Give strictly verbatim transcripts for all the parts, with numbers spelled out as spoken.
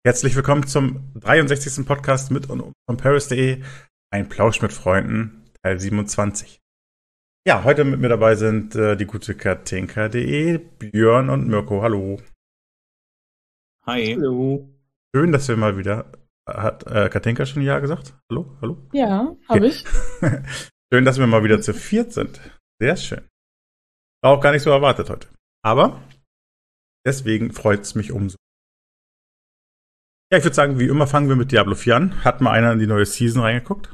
Herzlich willkommen zum dreiundsechzigsten Podcast mit und um von Paris punkt de. Ein Plausch mit Freunden, Teil siebenundzwanzig. Ja, heute mit mir dabei sind äh, die gute Katinka punkt de, Björn und Mirko. Hallo. Hi. Hallo. Schön, dass wir mal wieder. Hat äh, Katinka schon Ja gesagt? Hallo? Hallo? Ja, habe ich. Schön, dass wir mal wieder zu viert sind. Sehr schön. War auch gar nicht so erwartet heute. Aber deswegen freut es mich umso. Ja, ich würde sagen, wie immer fangen wir mit Diablo vier an. Hat mal einer in die neue Season reingeguckt?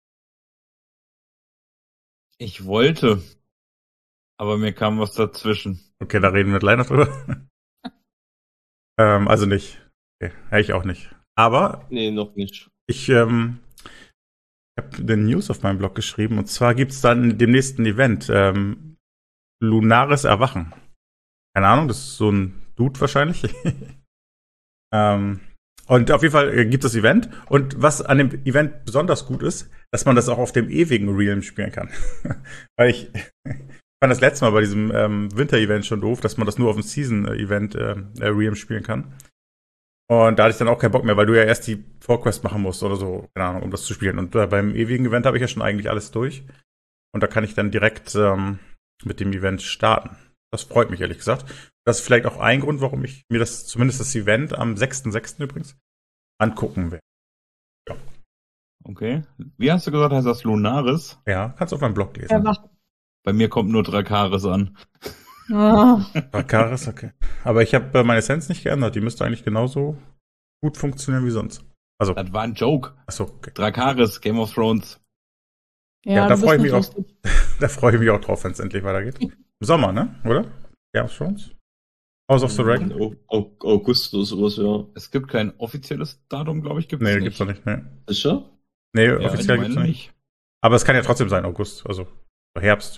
Ich wollte, aber mir kam was dazwischen. Okay, da reden wir gleich noch drüber. ähm, also nicht. Okay, ja, ich auch nicht. Aber Nee, noch nicht. ich ähm, habe eine News auf meinem Blog geschrieben. Und zwar gibt es dann demnächst ein Event. Ähm, Lunares Erwachen. Keine Ahnung, das ist so ein Dude wahrscheinlich. ähm, und auf jeden Fall gibt es das Event. Und was an dem Event besonders gut ist, dass man das auch auf dem ewigen Realm spielen kann. Weil ich fand das letzte Mal bei diesem ähm, Winter-Event schon doof, dass man das nur auf dem Season-Event äh, äh, Realm spielen kann. Und da hatte ich dann auch keinen Bock mehr, weil du ja erst die Vorquest machen musst oder so, keine Ahnung, um das zu spielen. Und äh, beim ewigen Event habe ich ja schon eigentlich alles durch. Und da kann ich dann direkt ähm, mit dem Event starten. Das freut mich, ehrlich gesagt. Das ist vielleicht auch ein Grund, warum ich mir das, zumindest das Event am sechsten sechsten übrigens, angucken werde. Ja. Okay. Wie hast du gesagt, heißt das Lunaris? Ja, kannst du auf meinem Blog lesen. Erwachen. Bei mir kommt nur Drakaris an. Ah, Drakaris, okay. Aber ich habe äh, meine Essenz nicht geändert. Die müsste eigentlich genauso gut funktionieren wie sonst. Also, Das war ein Joke. achso, okay. Drakaris, Game of Thrones. ja, Ja, da du freu ich bist mich nicht auch. lustig. Da freue ich mich auch drauf, wenn es endlich weitergeht. Im Sommer, ne? Oder? Ja, schon. House of the Dragon? Au- Au- August oder sowas, ja. Es gibt kein offizielles Datum, glaube ich, gibt's Nee, nicht. gibt's noch nicht. Nee, Sicher? nee Ja, offiziell ich gibt's meine noch nicht. Aber es kann ja trotzdem sein, August. Also Herbst.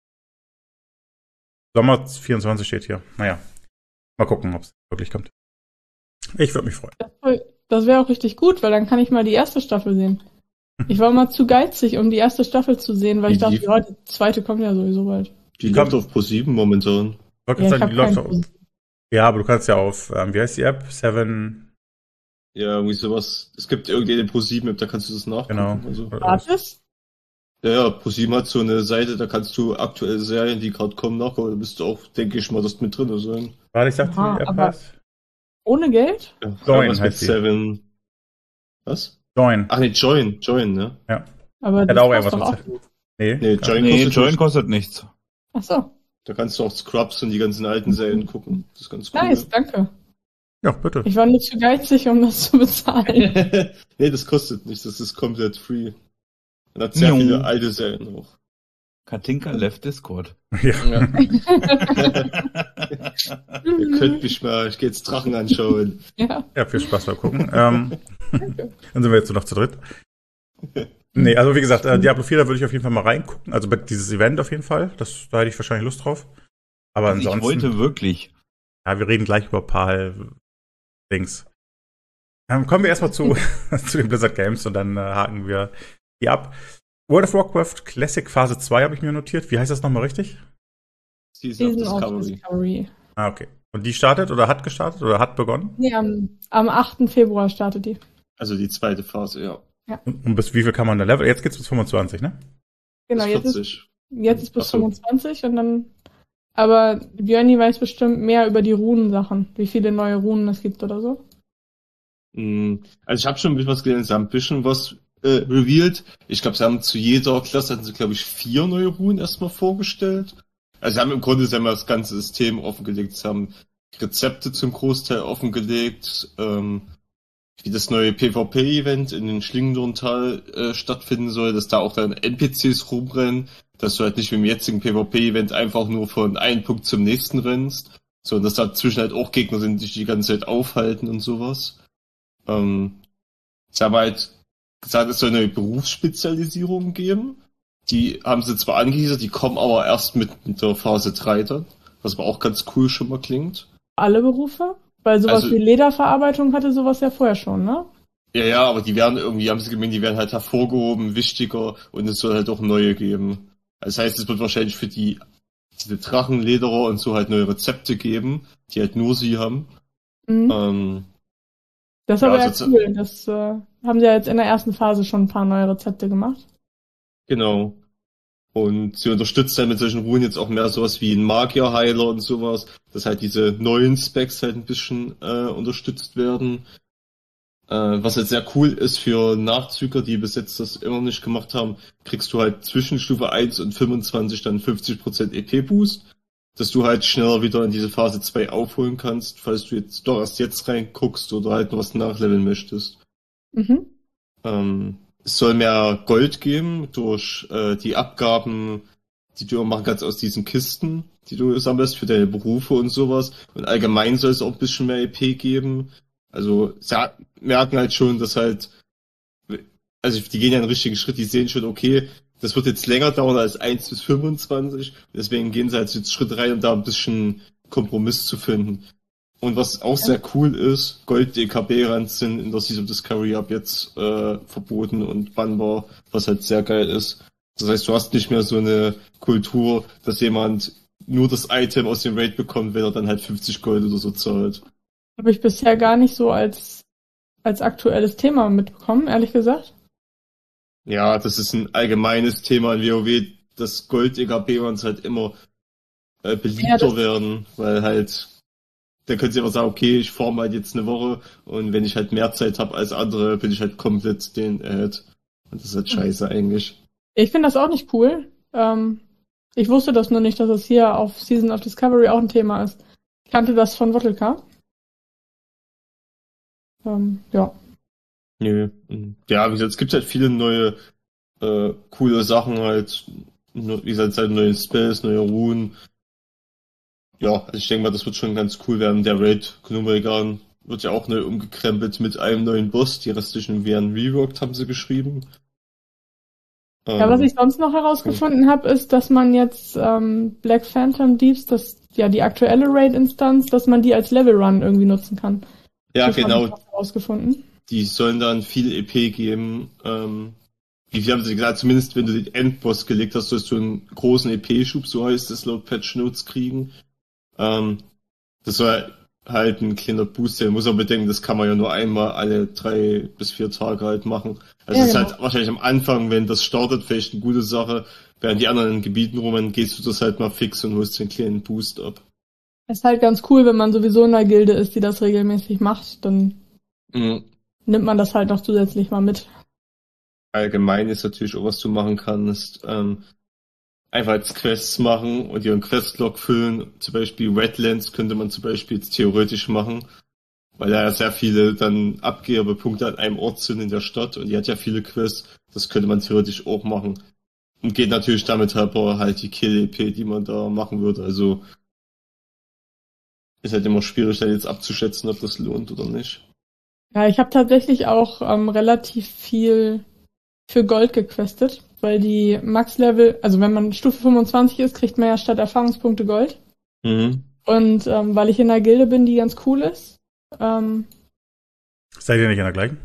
Sommer vierundzwanzig steht hier. Naja. Mal gucken, ob es wirklich kommt. Ich würde mich freuen. Das, das wäre auch richtig gut, weil dann kann ich mal die erste Staffel sehen. Ich war mal zu geizig, um die erste Staffel zu sehen, weil ich Die dachte, lief- ja, die zweite kommt ja sowieso bald. Die Kommt- läuft auf Pro sieben momentan. Ich wollte Ja, gerade ich sagen, hab die läuft keinen auch. Ja, aber du kannst ja auf, ähm, wie heißt die App? Seven, Ja, irgendwie sowas. Es gibt irgendeine Pro sieben App, da kannst du das nachgucken. genau. Also, Gratis? ja, ja, Pro sieben hat so eine Seite, da kannst du aktuelle Serien, die gerade kommen, nachgucken. Da bist du auch, denke ich mal, das mit drin sein. Warte, ich sag dir, Aha, die App aber- heißt. Ohne Geld? Ja, Join was mit heißt die. Seven. Was? Join. Ach nee, Join, Join, ne? Aber Hat das auch kostet irgendwas doch mit auch. Nee. Nee, Join Nee, kostet Join nicht. kostet nichts. Ach so, Da kannst du auch Scrubs und die ganzen alten Serien gucken. Das ist ganz cool. nice, danke. Ja, bitte. Ich war nur zu geizig, um das zu bezahlen. Nee, das kostet nichts, das ist komplett free. Man hat sehr Jo. viele alte Serien auch. Katinka left Discord. Ja. Ja. Ihr könnt mich mal, ich gehe jetzt Drachen anschauen. Ja, Ja, viel Spaß beim Gucken. ähm, dann sind wir jetzt nur noch zu dritt. Nee, also wie gesagt, äh, Diablo vier, da würde ich auf jeden Fall mal reingucken. Also bei dieses Event auf jeden Fall. Das, da hätte ich wahrscheinlich Lust drauf. Aber Also ich ansonsten. wollte wirklich. Ja, wir reden gleich über ein paar Dings. Ähm, kommen wir erstmal zu, zu den Blizzard Games und dann äh, haken wir die ab. World of Warcraft Classic Phase zwei habe ich mir notiert. Wie heißt das nochmal richtig? Season of Season of Discovery. Discovery. Ah, okay. Und die startet oder hat gestartet oder hat begonnen? Nee, am, am achten Februar startet die. Also die zweite Phase, ja. Und, und bis wie viel kann man da leveln? Jetzt geht's bis fünfundzwanzig, ne? Genau, Bis jetzt ist, vierzig. jetzt ist bis Ach so. fünfundzwanzig und dann. Aber Björni weiß bestimmt mehr über die Runensachen, wie viele neue Runen es gibt oder so. Mm, Also ich habe schon ein bisschen was gelernt, sie haben ein bisschen was äh, revealed. Ich glaube, sie haben zu jeder Klasse hatten sie, glaube ich, vier neue Runen erstmal vorgestellt. Also sie haben im Grunde sie haben das ganze System offengelegt. Sie haben Rezepte zum Großteil offengelegt, ähm, wie das neue PvP-Event in den Schlingendorntal äh, stattfinden soll, dass da auch dann N P Cs rumrennen, dass du halt nicht wie im jetzigen PvP-Event einfach nur von einem Punkt zum nächsten rennst, sondern dass dazwischen halt auch Gegner sind, die dich die ganze Zeit aufhalten und sowas. Ähm, sie haben halt gesagt, es soll eine Berufsspezialisierung geben. Die haben sie zwar angeteasert, die kommen aber erst mit der Phase drei dann, was aber auch ganz cool schon mal klingt. Alle Berufe? Weil sowas Also- wie Lederverarbeitung hatte sowas ja vorher schon, ne? Ja, ja, aber die werden irgendwie, haben sie gemeint, die werden halt hervorgehoben, wichtiger und es soll halt auch neue geben. Das heißt, es wird wahrscheinlich für die diese Drachenlederer und so halt neue Rezepte geben, die halt nur sie haben. Mhm. Ähm, Das ist Ja, aber ja also- cool. Das äh, haben sie ja jetzt in der ersten Phase schon ein paar neue Rezepte gemacht. Genau. Und sie unterstützt halt mit solchen Runen jetzt auch mehr sowas wie ein Magier-Heiler und sowas, dass halt diese neuen Specs halt ein bisschen äh, unterstützt werden. Äh, was halt sehr cool ist für Nachzügler, die bis jetzt das immer nicht gemacht haben, kriegst du halt zwischen Stufe eins und fünfundzwanzig dann fünfzig Prozent E P-Boost, dass du halt schneller wieder in diese Phase zwei aufholen kannst, falls du jetzt doch erst jetzt reinguckst oder halt noch was nachleveln möchtest. Mhm. Ähm, es soll mehr Gold geben durch äh, die Abgaben, die du machen kannst aus diesen Kisten, die du sammelst für deine Berufe und sowas. Und allgemein soll es auch ein bisschen mehr E P geben. Also sie ha- merken halt schon, dass halt, also die gehen ja einen richtigen Schritt, die sehen schon, okay, das wird jetzt länger dauern als eins bis fünfundzwanzig. Deswegen gehen sie halt so einen Schritt rein, um da ein bisschen Kompromiss zu finden. Und was auch sehr cool ist, Gold-D K B-Runs sind in der Season of Discovery ab jetzt äh, verboten und bannbar, was halt sehr geil ist. Das heißt, du hast nicht mehr so eine Kultur, dass jemand nur das Item aus dem Raid bekommt, wenn er dann halt fünfzig Gold oder so zahlt. Habe ich bisher gar nicht so als, als aktuelles Thema mitbekommen, ehrlich gesagt. Ja, das ist ein allgemeines Thema in WoW, dass Gold-D K B-Runs halt immer äh, beliebter Ja, das- werden, weil halt da können sie immer sagen, okay, ich farm halt jetzt eine Woche und wenn ich halt mehr Zeit habe als andere, bin ich halt komplett den ahead. Und das ist halt scheiße eigentlich. Ich finde das auch nicht cool. Ähm, ich wusste das nur nicht, dass es hier auf Season of Discovery auch ein Thema ist. Ich kannte das von Wottelka. Ähm, ja. Nö. Ja, wie gesagt, es gibt halt viele neue, äh, coole Sachen halt. Wie gesagt, halt neue Spells, neue Runen. Ja, also ich denke mal, das wird schon ganz cool werden. Der Raid Gnomeregan wird ja auch neu umgekrempelt mit einem neuen Boss. Die restlichen werden reworked, haben sie geschrieben. Ja, was ich sonst noch herausgefunden habe, ist, dass man jetzt ähm, Black Phantom Deeps, das ja die aktuelle Raid-Instanz, dass man die als Level Run irgendwie nutzen kann. Ja, Das habe genau. ich noch herausgefunden. Die sollen dann viel E P geben. Ähm, wie viel haben sie gesagt? Zumindest wenn du den Endboss gelegt hast, sollst du einen großen E P-Schub, so heißt es, laut Patch Notes kriegen. Ähm, das soll halt ein kleiner Boost sein. Muss aber bedenken, das kann man ja nur einmal alle drei bis vier Tage halt machen. Also Ja, es ist genau. halt wahrscheinlich am Anfang, wenn das startet, vielleicht eine gute Sache. Während die anderen Gebieten rum, dann gehst du das halt mal fix und holst den kleinen Boost ab. Ist halt ganz cool, wenn man sowieso in einer Gilde ist, die das regelmäßig macht, dann Mhm. nimmt man das halt noch zusätzlich mal mit. Allgemein ist natürlich auch, was du machen kannst, ähm, einfach als Quests machen und ihren Questlog füllen. Zum Beispiel Redlands könnte man zum Beispiel jetzt theoretisch machen, weil da ja sehr viele dann Abgabepunkte an einem Ort sind in der Stadt und die hat ja viele Quests. Das könnte man theoretisch auch machen. Und geht natürlich damit aber halt die Kill-E P, die man da machen würde. Also ist halt immer schwierig, da jetzt abzuschätzen, ob das lohnt oder nicht. Ja, ich habe tatsächlich auch ähm, relativ viel für Gold gequestet, weil die Max-Level, also wenn man Stufe fünfundzwanzig ist, kriegt man ja statt Erfahrungspunkte Gold. Mhm. Und ähm, weil ich in einer Gilde bin, die ganz cool ist, ähm, Seid ihr nicht in der gleichen?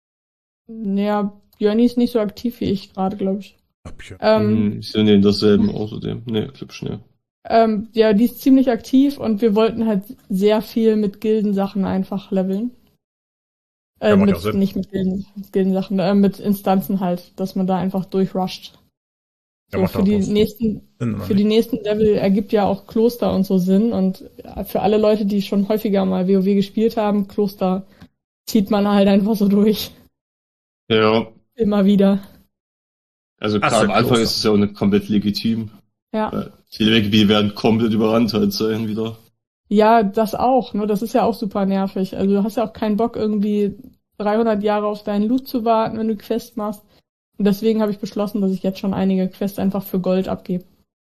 ja, Björni ist nicht so aktiv wie ich gerade, glaube ich. Ach, Björn. Ähm, Mhm. Ich sehe in derselben außerdem. Ne, klipp schnell. ähm, ja, die ist ziemlich aktiv und wir wollten halt sehr viel mit Gildensachen einfach leveln. Äh, Ja, macht ja mit, auch Sinn. nicht mit Gilden, Gildensachen, äh, mit Instanzen halt, dass man da einfach durchrusht. Ja, So, macht für auch die Sinn, nächsten, oder für die nicht? nächsten Level ergibt ja auch Kloster und so Sinn und ja, für alle Leute, die schon häufiger mal WoW gespielt haben, Kloster zieht man halt einfach so durch. Ja, Immer wieder. also Ach, gerade so am Anfang Kloster. ist es ja auch nicht komplett legitim. Ja. Weil viele Gebiete werden komplett überrannt halt sein wieder. Ja, das auch, ne? Das ist ja auch super nervig. Also du hast ja auch keinen Bock, irgendwie dreihundert Jahre auf deinen Loot zu warten, wenn du Quest machst. Und deswegen habe ich beschlossen, dass ich jetzt schon einige Quests einfach für Gold abgebe.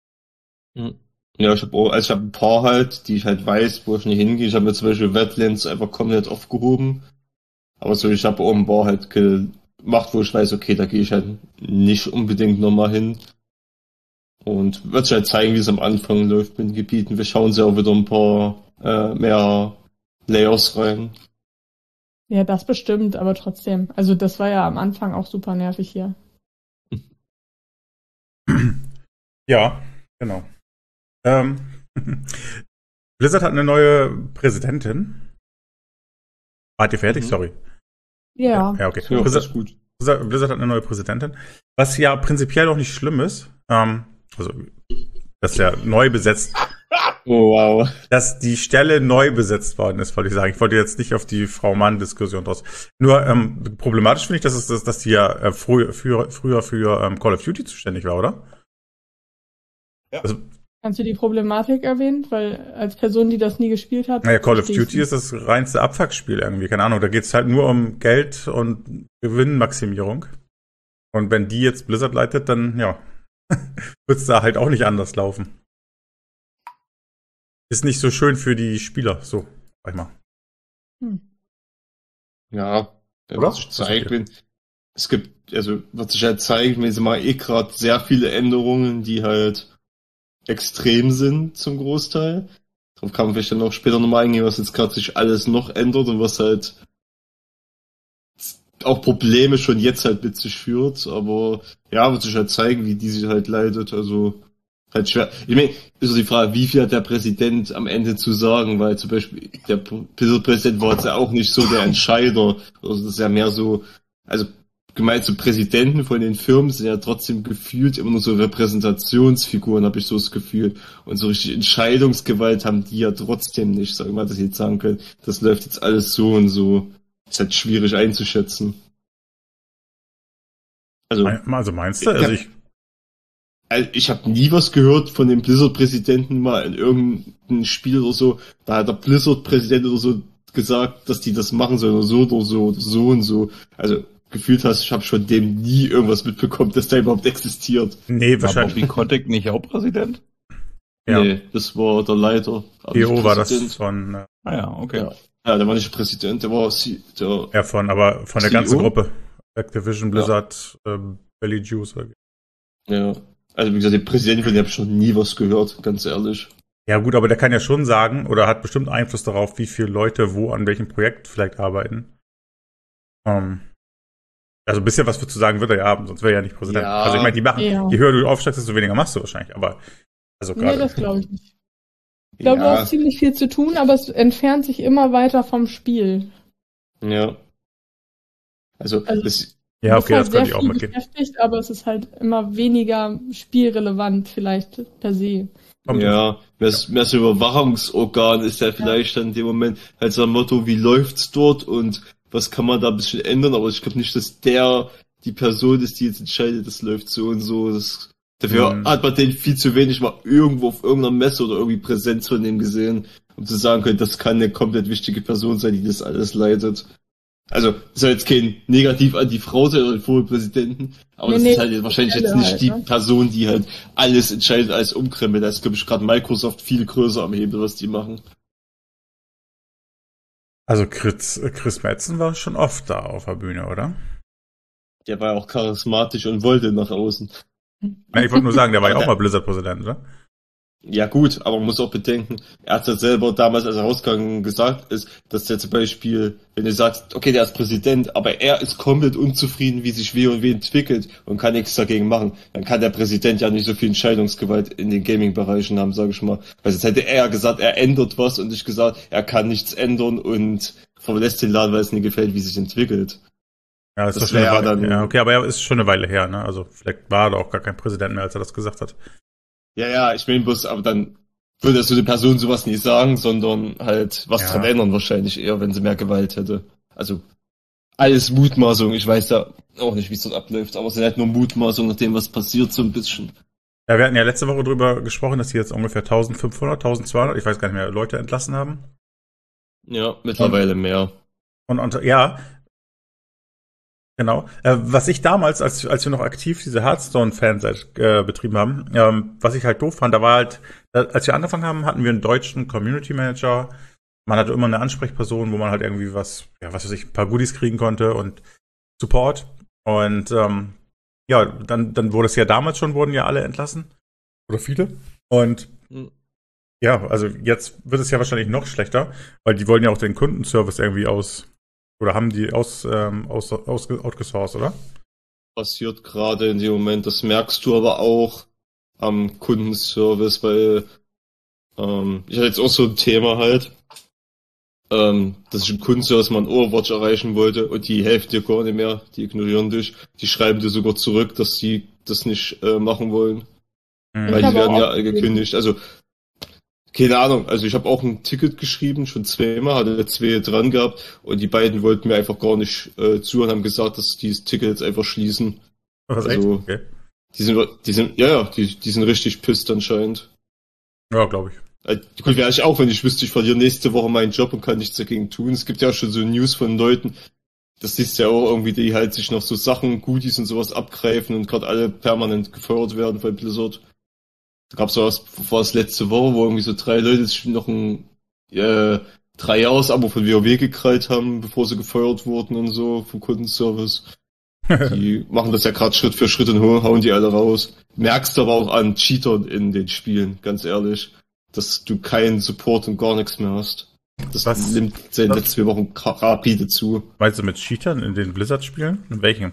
Ja, ich habe auch, also ich habe ein paar halt, die ich halt weiß, wo ich nicht hingehe. Ich habe mir zum Beispiel Wetlands einfach komplett aufgehoben. Aber so, ich habe auch ein paar halt gemacht, wo ich weiß, okay, da gehe ich halt nicht unbedingt nochmal hin. Und wird sich halt zeigen, wie es am Anfang läuft mit den Gebieten. Wir schauen sie auch wieder ein paar äh, mehr Layers rein. Ja, das bestimmt, aber trotzdem. Also das war ja am Anfang auch super nervig hier. Ja, genau. Ähm, Blizzard hat eine neue Präsidentin. Wart ihr fertig? Mhm. Sorry. Ja. Ja, okay. Ja, das Blizzard, ist gut. Blizzard, Blizzard hat eine neue Präsidentin. Was ja prinzipiell auch nicht schlimm ist, ähm, also, dass ja neu besetzt, Oh, wow. dass die Stelle neu besetzt worden ist, wollte ich sagen. Ich wollte jetzt nicht auf die Frau-Mann-Diskussion draus. Nur ähm, problematisch finde ich, dass, es, dass, dass die ja äh, früher für, früher für ähm, Call of Duty zuständig war, oder? Ja. Also, Kannst du die Problematik erwähnen? Weil als Person, die das nie gespielt hat. naja, Call of verstehe ich Duty ist das reinste Abfuckspiel irgendwie. Keine Ahnung, da geht's halt nur um Geld und Gewinnmaximierung. Und wenn die jetzt Blizzard leitet, dann, ja, wird's da halt auch nicht anders laufen. Ist nicht so schön für die Spieler, so, sag ich mal. Hm. Ja, ja, Oder? was sich zeigt, Okay. wenn, es gibt, also, was sich halt zeigt, wenn sie mal eh gerade sehr viele Änderungen, die halt extrem sind zum Großteil. Darauf kann man vielleicht dann auch später nochmal eingehen, was jetzt gerade sich alles noch ändert und was halt auch Probleme schon jetzt halt mit sich führt, aber ja, wird sich halt zeigen, wie die sich halt leidet, also halt schwer. Ich meine, ist so die Frage, wie viel hat der Präsident am Ende zu sagen, weil zum Beispiel der Präsident war jetzt ja auch nicht so der Entscheider, also das ist ja mehr so, also gemeint so Präsidenten von den Firmen sind ja trotzdem gefühlt immer nur so Repräsentationsfiguren, habe ich so das Gefühl. Und so richtig Entscheidungsgewalt haben die ja trotzdem nicht, sag ich mal, dass sie jetzt sagen können, das läuft jetzt alles so und so. Ist halt schwierig einzuschätzen. Also, Also meinst du? Also ich, also ich habe nie was gehört von dem Blizzard-Präsidenten mal in irgendeinem Spiel oder so. Da hat der Blizzard-Präsident oder so gesagt, dass die das machen sollen oder so oder so oder so und so. Also gefühlt hast, ich habe schon dem nie irgendwas mitbekommen, dass der überhaupt existiert. nee, War wahrscheinlich. Bobby Kotick nicht auch Präsident? Ja. Nee, das war der Leiter. aber P O nicht war das Präsident. von, äh, Ah ja, okay. Ja. Ja, der war nicht Präsident, der war C- der. ja, von, aber von der C E O? ganzen Gruppe. Activision, Blizzard, ähm, Belly Juice. Oder wie. Ja. Also wie gesagt, den Präsidenten von dem habe ich schon nie was gehört, ganz ehrlich. Ja gut, aber der kann ja schon sagen oder hat bestimmt Einfluss darauf, wie viele Leute wo an welchem Projekt vielleicht arbeiten. Ähm, also ein bisschen was zu sagen wird er ja haben, sonst wäre er ja nicht Präsident. Ja. Also ich meine, die machen, Ja. je höher du aufsteigst, desto weniger machst du wahrscheinlich. Aber also Nee, gerade. das glaube ich nicht. Ich glaube, du Ja, hast ziemlich viel zu tun, aber es entfernt sich immer weiter vom Spiel. ja. Also, Also- das, ja, Du bist okay, halt das könnte sehr ich auch viel mitgehen. beschäftigt, aber es ist halt immer weniger spielrelevant vielleicht per se. Kommt ja, mehr, mehr so Überwachungsorgan ist ja vielleicht dann in dem Moment halt so ein Motto, wie läuft's dort und was kann man da ein bisschen ändern, aber ich glaube nicht, dass der die Person ist, die jetzt entscheidet, das läuft so und so. Das, dafür Mhm. hat man den viel zu wenig mal irgendwo auf irgendeiner Messe oder irgendwie Präsenz von dem gesehen, um zu sagen können, das kann eine komplett wichtige Person sein, die das alles leitet. Also, das soll jetzt kein Negativ an die Frau sein oder den Vorpräsidenten, aber Nee, das nee, ist halt wahrscheinlich jetzt Stelle nicht halt, die ne? Person, die halt alles entscheidet, alles umkrempelt. Da ist, glaube ich, gerade Microsoft viel größer am Hebel, was die machen. Also Chris, Chris Metzen war schon oft da auf der Bühne, oder? Der war ja auch charismatisch und wollte nach außen. Nein, ich wollte nur sagen, der war ja Aber auch mal Blizzard-Präsident, oder? Ja gut, aber man muss auch bedenken, er hat ja selber damals, als er rausgegangen gesagt ist, dass der zum Beispiel, wenn du sagst, okay, der ist Präsident, aber er ist komplett unzufrieden, wie sich W und W entwickelt und kann nichts dagegen machen, dann kann der Präsident ja nicht so viel Entscheidungsgewalt in den Gaming-Bereichen haben, sage ich mal. Weil jetzt hätte er ja gesagt, er ändert was und nicht gesagt, er kann nichts ändern und verlässt den Laden, weil es ihm gefällt, wie es sich entwickelt. Ja, das, Das ist schon eine wär Weile, dann- ja, okay, aber er ist schon eine Weile her, ne? Also vielleicht war er auch gar kein Präsident mehr, als er das gesagt hat. Ja, ja, ich meine bloß, aber dann würde so eine Person sowas nie sagen, sondern halt was Ja. dran ändern wahrscheinlich eher, wenn sie mehr Gewalt hätte. Also alles Mutmaßung, ich weiß ja auch nicht, wie es dort abläuft, aber es sind halt nur Mutmaßungen nach dem, was passiert, so ein bisschen. Ja, wir hatten ja letzte Woche drüber gesprochen, dass die jetzt ungefähr eintausendfünfhundert, eintausendzweihundert, ich weiß gar nicht mehr, Leute entlassen haben. Ja, mittlerweile mehr. Und, und ja, genau. Äh, was ich damals, als, als wir noch aktiv diese Hearthstone-Fanseite äh, betrieben haben, ähm, was ich halt doof fand, da war halt, äh, als wir angefangen haben, hatten wir einen deutschen Community Manager. Man hatte immer eine Ansprechperson, wo man halt irgendwie was, ja, was weiß ich, ein paar Goodies kriegen konnte und Support. Und ähm, ja, dann, dann wurde es ja damals schon, wurden ja alle entlassen. Oder viele. Und Hm. ja, also jetzt wird es ja wahrscheinlich noch schlechter, weil die wollen ja auch den Kundenservice irgendwie aus, oder haben die aus, ähm, aus, aus outgesourced, oder? Passiert gerade in dem Moment, das merkst du aber auch am Kundenservice, weil ähm, ich hatte jetzt auch so ein Thema halt, ähm, dass ich einen Kundenservice mal in Overwatch erreichen wollte und die helfen dir gar nicht mehr, die ignorieren dich. Die schreiben dir sogar zurück, dass sie das nicht äh, machen wollen. Mhm. Weil Ich die habe werden auch ja aufgegeben. gekündigt. Also, keine Ahnung. Also ich habe auch ein Ticket geschrieben, schon zweimal, hatte zwei dran gehabt und die beiden wollten mir einfach gar nicht äh, zuhören, haben gesagt, dass die das Ticket jetzt einfach schließen. Was, Also- echt? Okay. Die sind, die sind, ja, ja, die, die sind richtig pisst anscheinend. Ja, glaube ich. Äh, Gut, wäre ich auch, wenn ich wüsste, ich verliere nächste Woche meinen Job und kann nichts dagegen tun. Es gibt ja auch schon so News von Leuten, das siehst du ja auch irgendwie, die halt sich noch so Sachen, Goodies und sowas abgreifen und gerade alle permanent gefeuert werden von Blizzard. Da gab's was, war es letzte Woche, wo irgendwie so drei Leute sich noch ein äh, drei Jahres-Abo von WoW gekrallt haben, bevor sie gefeuert wurden und so vom Kundenservice. Die machen das ja gerade Schritt für Schritt und hauen die alle raus. Merkst aber auch an Cheatern in den Spielen, ganz ehrlich, dass du keinen Support und gar nichts mehr hast. Das Was? nimmt seit Was? letzten zwei Wochen ka- rapide zu. Meinst du mit Cheatern in den Blizzard-Spielen? In welchen?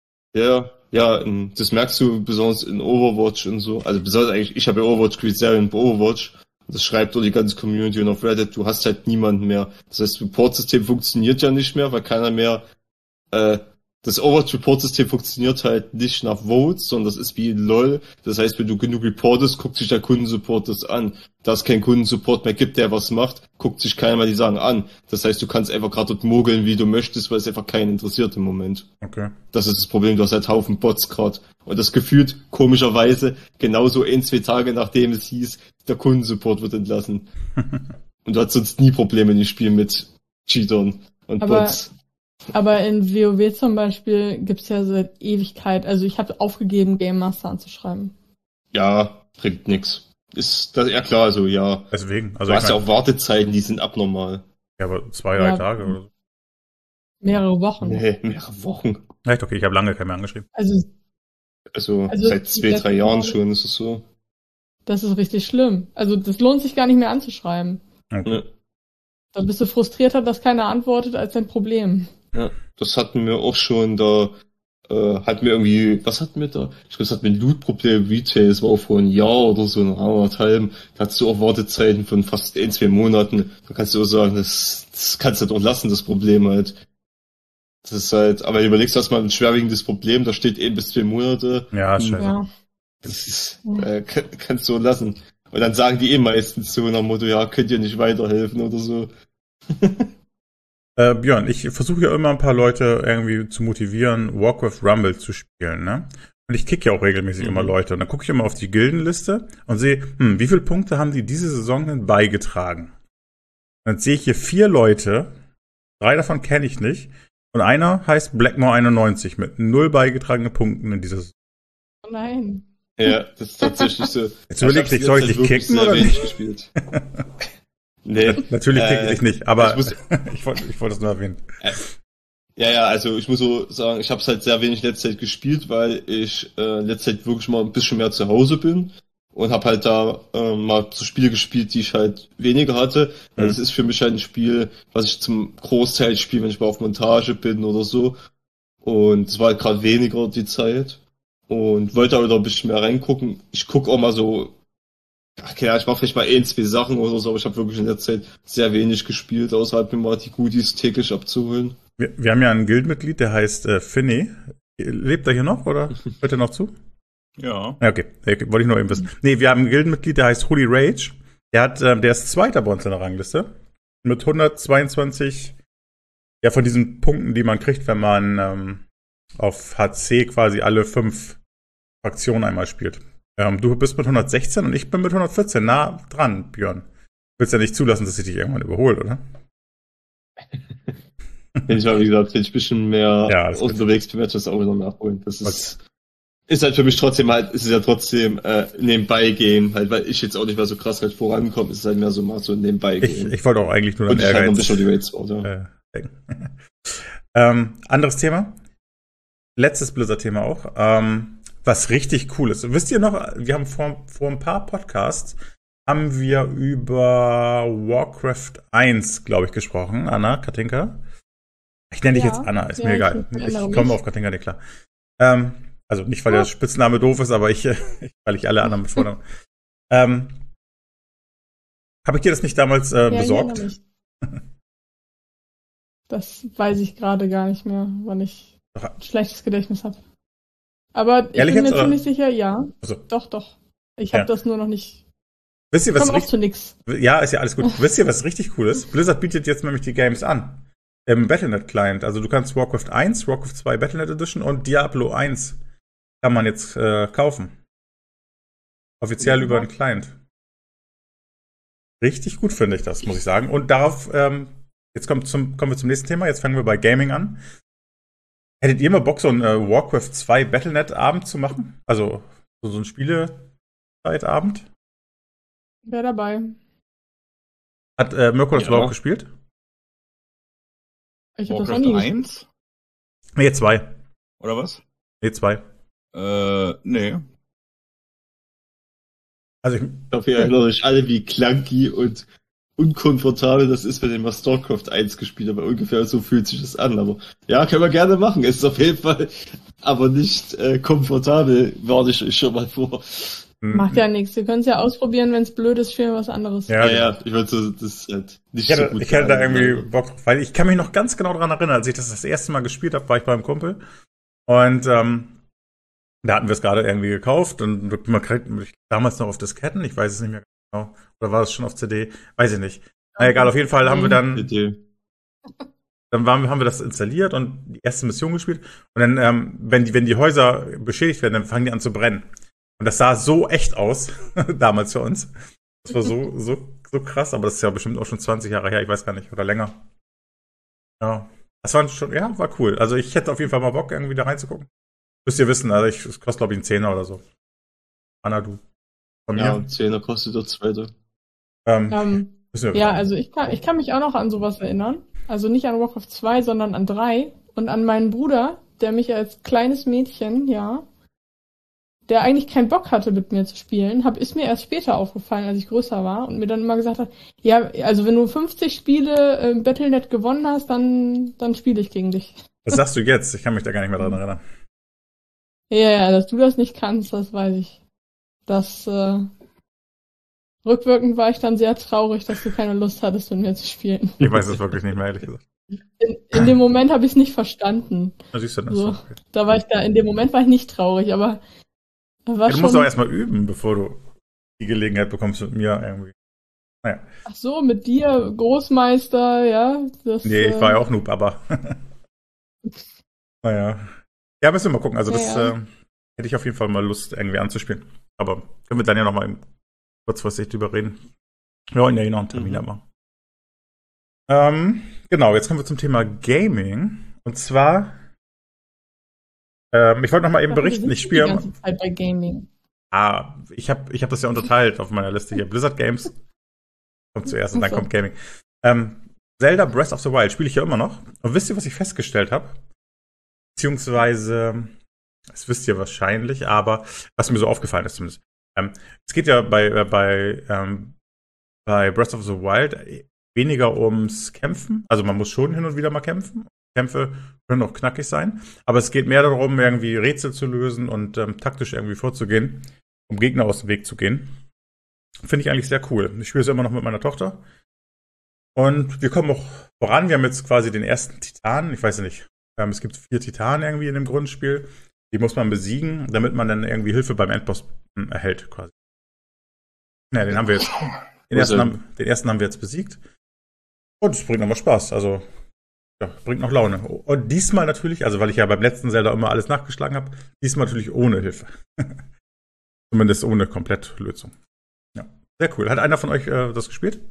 Ja, ja, in, das merkst du besonders in Overwatch und so. Also besonders eigentlich, ich habe ja Overwatch gespielt, Serien bei Overwatch. Und das schreibt doch die ganze Community und auf Reddit, du hast halt niemanden mehr. Das heißt, das Support-System funktioniert ja nicht mehr, weil keiner mehr äh, das Overwatch-Report-System funktioniert halt nicht nach Votes, sondern das ist wie in LoL. Das heißt, wenn du genug reportest, guckt sich der Kundensupport das an. Da es keinen Kundensupport mehr gibt, der was macht, guckt sich keiner mehr die Sachen an. Das heißt, du kannst einfach gerade dort mogeln, wie du möchtest, weil es einfach keinen interessiert im Moment. Okay. Das ist das Problem, du hast halt Haufen Bots gerade. Und das gefühlt, komischerweise, genauso ein, zwei Tage nachdem es hieß, der Kundensupport wird entlassen. Und du hast sonst nie Probleme in dem Spiel mit Cheatern und Aber- Bots. Aber in WoW zum Beispiel gibt's ja seit Ewigkeit, also ich habe aufgegeben, Game Master anzuschreiben. Ja, bringt nix. Ist das ja klar, also ja. Deswegen. Also Du ich hast ja mein, auch Wartezeiten, die sind abnormal. ja, aber zwei, Ja. drei Tage oder so. Mehrere Wochen. Nee, mehrere Wochen. Echt, okay, ich habe lange keinen mehr angeschrieben. Also Also, Also, seit zwei, das- drei Jahren schon ist es so. das ist richtig schlimm. Also das lohnt sich gar nicht mehr anzuschreiben. Okay. Ja. Da bist du frustrierter, dass keiner antwortet, als dein Problem. Ja, das hatten wir auch schon, da äh, hatten wir irgendwie, was hatten wir da? Ich glaube, das hatten wir ein Loot-Problem Retail, das war auch vor einem Jahr oder so, ein anderthalb. Da hattest du auch Wartezeiten von fast ein, zwei Monaten. Da kannst du auch sagen, das, das kannst du doch lassen, das Problem halt. Das ist halt, aber überlegst du erstmal ein schwerwiegendes Problem, da steht ein bis zwei Monate. Ja, Hm. scheiße. Ja. Das ist, äh, kann, kannst du lassen. Und dann sagen die eh meistens so nach dem Motto, ja, könnt ihr nicht weiterhelfen oder so. Äh, Björn, ich versuche ja immer ein paar Leute irgendwie zu motivieren, Warcraft Rumble zu spielen, ne? Und ich kicke ja auch regelmäßig Mhm. immer Leute. Und dann gucke ich immer auf die Gildenliste und sehe, hm, wie viele Punkte haben die diese Saison denn beigetragen? Und dann sehe ich hier vier Leute, drei davon kenne ich nicht. Und einer heißt Blackmore einundneunzig mit null beigetragenen Punkten in dieser Saison. Oh nein. Ja, das ist tatsächlich so. Jetzt überleg dich, soll ich dich wirklich kicken sehr oder wenig nicht? gespielt. Nee. Natürlich kicke Äh, ich nicht, aber ich muss- ich wollte ich wollte es nur erwähnen. Ja, ja, also ich muss so sagen, ich habe es halt sehr wenig letzte Zeit gespielt, weil ich äh, letzte Zeit wirklich mal ein bisschen mehr zu Hause bin und habe halt da äh, mal so Spiele gespielt, die ich halt weniger hatte. Weil Mhm. das ist für mich halt ein Spiel, was ich zum Großteil spiele, wenn ich mal auf Montage bin oder so. Und es war halt gerade weniger die Zeit. Und wollte aber da ein bisschen mehr reingucken. Ich gucke auch mal so, ach, keine Ahnung, ich mache vielleicht mal ein, zwei Sachen oder so, aber ich habe wirklich in der Zeit sehr wenig gespielt, außerhalb mir mal die Goodies täglich abzuholen. Wir, wir haben ja einen Guildmitglied, der heißt äh, Finney. Lebt er hier noch oder hört er noch zu? Ja. Ja, okay. okay. Wollte ich nur eben wissen. Nee, wir haben einen Guildmitglied, der heißt Holy Rage. Der hat, ähm, der ist Zweiter bei uns in der Rangliste. Mit hundertzweiundzwanzig, ja, von diesen Punkten, die man kriegt, wenn man ähm, auf H C quasi alle fünf Fraktionen einmal spielt. Ähm, du bist mit hundertsechzehn und ich bin mit hundertvierzehn nah dran, Björn. Du willst ja nicht zulassen, dass ich dich irgendwann überhole, oder? Wenn ich mal, wie gesagt, wenn ich ein bisschen mehr Ja, alles gut. unterwegs bin, werde ich das auch wieder nachholen. Das ist, ist halt für mich trotzdem halt, ist es ja trotzdem äh, nebenbei gehen, halt, weil ich jetzt auch nicht mehr so krass halt vorankomme, ist es halt mehr so mal so nebenbei Ich, gehen. ich wollte auch eigentlich nur Und dann ich halt noch ein Ehrgeiz. bisschen die Rates vor, ja. Äh, denken. ähm, anderes Thema. Letztes Blizzard-Thema auch. Ähm, was richtig cool ist. Wisst ihr noch, wir haben vor, vor ein paar Podcasts haben wir über Warcraft eins, glaube ich, gesprochen. Anna, Katinka. Ich nenne dich Ja, jetzt Anna, ist ja, mir ich egal. erinnere Ich komme mich. auf Katinka nicht klar. Ähm, also nicht, weil der Ja. Spitzname doof ist, aber ich, weil ich alle anderen mit Vornamen. ähm, Habe ich dir das nicht damals äh, Ja, ich besorgt? erinnere mich. Das weiß ich gerade gar nicht mehr, weil ich Doch. ein schlechtes Gedächtnis habe. Aber ich Ehrlich bin mir jetzt, oder? ziemlich sicher, ja. Also, Doch, doch. Ich habe Ja. das nur noch nicht. wisst ihr, Ich was komme auch richtig, zu nix. ja, ist ja alles gut. Wisst ihr, was richtig cool ist? Blizzard bietet jetzt nämlich die Games an. Im Battle Punkt net Client. Also du kannst Warcraft eins, Warcraft zwei Battle Punkt net Edition und Diablo eins kann man jetzt äh, kaufen. Offiziell Ja. über den Client. Richtig gut finde ich das, muss ich sagen. Und darauf, ähm, jetzt kommt zum, kommen wir zum nächsten Thema. Jetzt fangen wir bei Gaming an. Hättet ihr mal Bock, so einen äh, Warcraft zwei Battle Punkt net Abend zu machen? Also so, so ein Spielezeitabend? Wer dabei? Hat äh, Mirko das Ja. überhaupt gespielt? Ich habe das noch Warcraft nie gespielt. eins? Nee, zwei. Oder was? Nee, zwei. Äh, nee. Also ich, Ich glaube, ihr erinnert euch alle, wie clunky und unkomfortabel das ist, wenn ihr mal StarCraft eins gespielt habt. Ungefähr so fühlt sich das an. Aber ja, können wir gerne machen. Es ist auf jeden Fall aber nicht äh, komfortabel, warne ich euch schon mal vor. Macht ja nichts. Wir können es ja ausprobieren, wenn es blöd ist, spielen wir was anderes. Ja, Ja, ja, ich würde so, das ist halt nicht Ich so hätte, gut. ich hätte da für alle. irgendwie Bock drauf, weil ich kann mich noch ganz genau daran erinnern, als ich das das erste Mal gespielt habe, war ich beim Kumpel und ähm, da hatten wir es gerade irgendwie gekauft und man kriegt damals noch auf Disketten, ich weiß es nicht mehr genau, oder war es schon auf C D, weiß ich nicht. Na egal, auf jeden Fall haben wir dann, Bitte. dann waren, haben wir das installiert und die erste Mission gespielt und dann, ähm, wenn die, wenn die Häuser beschädigt werden, dann fangen die an zu brennen. Und das sah so echt aus, damals für uns. Das war so, so, so krass, aber das ist ja bestimmt auch schon zwanzig Jahre her, ich weiß gar nicht, oder länger. Ja. Das war schon, ja, war cool. Also ich hätte auf jeden Fall mal Bock, irgendwie da reinzugucken. Müsst ihr wissen, also ich, es kostet glaube ich einen Zehner oder so. Anna, du. Von mir. Ja, Zehner kostet der zweite. Ähm, Ähm, müssen wir ja, also ich kann, ich kann mich auch noch an sowas erinnern. Also nicht an Warcraft zwei, sondern an drei. Und an meinen Bruder, der mich als kleines Mädchen, ja, der eigentlich keinen Bock hatte, mit mir zu spielen, hab, ist mir erst später aufgefallen, als ich größer war und mir dann immer gesagt hat, ja, also wenn du fünfzig Spiele äh, Battle Punkt net gewonnen hast, dann, dann spiele ich gegen dich. Was sagst du jetzt? Ich kann mich da gar nicht mehr dran erinnern. Ja, ja, dass du das nicht kannst, das weiß ich. Das, äh, rückwirkend war ich dann sehr traurig, dass du keine Lust hattest, mit mir zu spielen. Ich weiß es wirklich nicht mehr, ehrlich gesagt. In, in dem Moment habe ich es nicht verstanden. Da siehst du das. So. Okay. Da war ich da, in dem Moment war ich nicht traurig, aber da war Ja, du schon, musst auch erstmal üben, bevor du die Gelegenheit bekommst mit mir irgendwie. Naja. ach so, mit dir, Großmeister, ja. Das, Nee, ich äh, war ja auch Noob, aber. Naja. Ja, müssen wir mal gucken. Also, das Ja, ja. äh, hätte ich auf jeden Fall mal Lust, irgendwie anzuspielen. Aber können wir dann ja nochmal kurzfristig drüber reden. Wir wollen ja eh noch einen Termin Mhm. machen. Ähm, genau, jetzt kommen wir zum Thema Gaming. Und zwar, ähm, ich wollte noch mal eben dachte, wir berichten, sind ich die spiele. ganze Zeit bei Gaming. Ah, ich habe ich hab das ja unterteilt auf meiner Liste hier. Blizzard Games kommt zuerst und dann Ach so. kommt Gaming. Ähm, Zelda Breath of the Wild spiele ich ja immer noch. Und wisst ihr, was ich festgestellt habe? Beziehungsweise, das wisst ihr wahrscheinlich, aber was mir so aufgefallen ist zumindest. Ähm, es geht ja bei, äh, bei, ähm, bei Breath of the Wild weniger ums Kämpfen. Also man muss schon hin und wieder mal kämpfen. Kämpfe können auch knackig sein. Aber es geht mehr darum, irgendwie Rätsel zu lösen und ähm, taktisch irgendwie vorzugehen, um Gegner aus dem Weg zu gehen. Finde ich eigentlich sehr cool. Ich spiele es immer noch mit meiner Tochter. Und wir kommen auch voran. Wir haben jetzt quasi den ersten Titan. Ich weiß ja nicht. Ähm, es gibt vier Titanen irgendwie in dem Grundspiel. Die muss man besiegen, damit man dann irgendwie Hilfe beim Endboss hm, erhält, quasi. Ja, den haben wir jetzt. Den Wo ersten, ist er? haben, den ersten haben wir jetzt besiegt. Und es bringt nochmal Spaß. Also, ja, bringt noch Laune. Und diesmal natürlich, also weil ich ja beim letzten Zelda immer alles nachgeschlagen habe, diesmal natürlich ohne Hilfe. Zumindest ohne Komplettlösung. Ja, sehr cool. Hat einer von euch äh, das gespielt?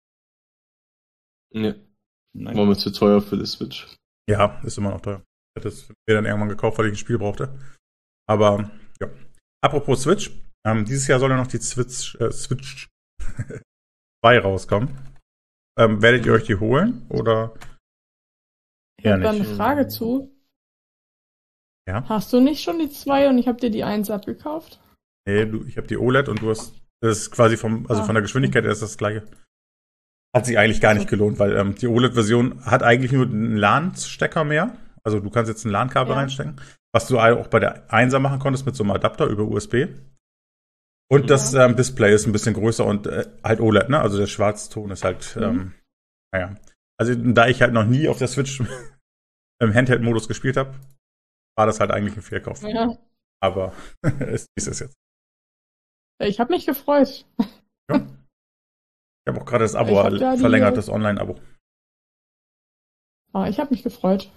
Nee, Nein. war mir zu teuer für die Switch. Ja, ist immer noch teuer. Ich hätte es mir dann irgendwann gekauft, weil ich ein Spiel brauchte. Aber, ja. Apropos Switch. Ähm, dieses Jahr soll ja noch die Switch, äh, Switch zwei rauskommen. Ähm, werdet ihr euch die holen? Oder? Ich habe Ja, da nicht. eine Frage zu. Ja. Hast du nicht schon die zwei und ich habe dir die eins abgekauft? Nee, du, ich habe die O L E D und du hast. Das ist quasi vom, also Ah. von der Geschwindigkeit her ist das gleiche. Hat sich eigentlich gar nicht gelohnt, weil ähm, die O L E D-Version hat eigentlich nur einen LAN-Stecker mehr. Also du kannst jetzt ein LAN-Kabel Ja. reinstecken, was du auch bei der Einser machen konntest mit so einem Adapter über U S B. Und das Ja. ähm, Display ist ein bisschen größer und äh, halt O L E D, ne? Also der Schwarzton ist halt, Mhm. ähm, naja. Also da ich halt noch nie auf der Switch im Handheld-Modus gespielt habe, war das halt eigentlich ein Fehlkauf. Ja. Aber es ist es jetzt. Ich habe mich gefreut. Ja. Ich habe auch gerade das Abo Ich hab da die- verlängert, das Online-Abo. Ah, ich habe mich gefreut.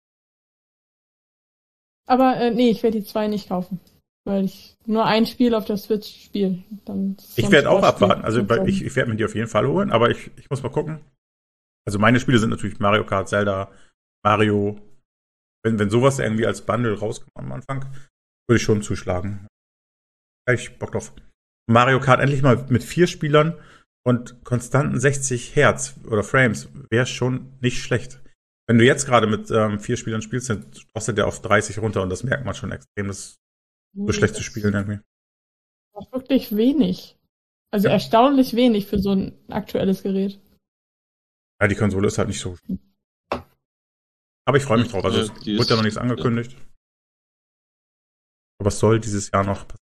Aber äh, nee, ich werde die zwei nicht kaufen. Weil ich nur ein Spiel auf der Switch spiele. Dann ist es so Ich ein werde auch Sportspiel. abwarten. Also Mit so einem- ich, ich werde mir die auf jeden Fall holen, aber ich, ich muss mal gucken. Also meine Spiele sind natürlich Mario Kart, Zelda, Mario. Wenn, wenn sowas irgendwie als Bundle rauskommt am Anfang, würde ich schon zuschlagen. Da hab ich Bock drauf. Mario Kart endlich mal mit vier Spielern und konstanten sechzig Hertz oder Frames wäre schon nicht schlecht. Wenn du jetzt gerade mit ähm, vier Spielern spielst, dann drosselt der auf dreißig runter und das merkt man schon extrem. Das ist so schlecht zu spielen irgendwie. Das ist wirklich wenig. Also Ja. erstaunlich wenig für so ein aktuelles Gerät. Ja, die Konsole ist halt nicht so. Aber ich freue mich drauf. Also Ja, es die wird ist- ja noch nichts angekündigt. Aber es soll dieses Jahr noch passieren.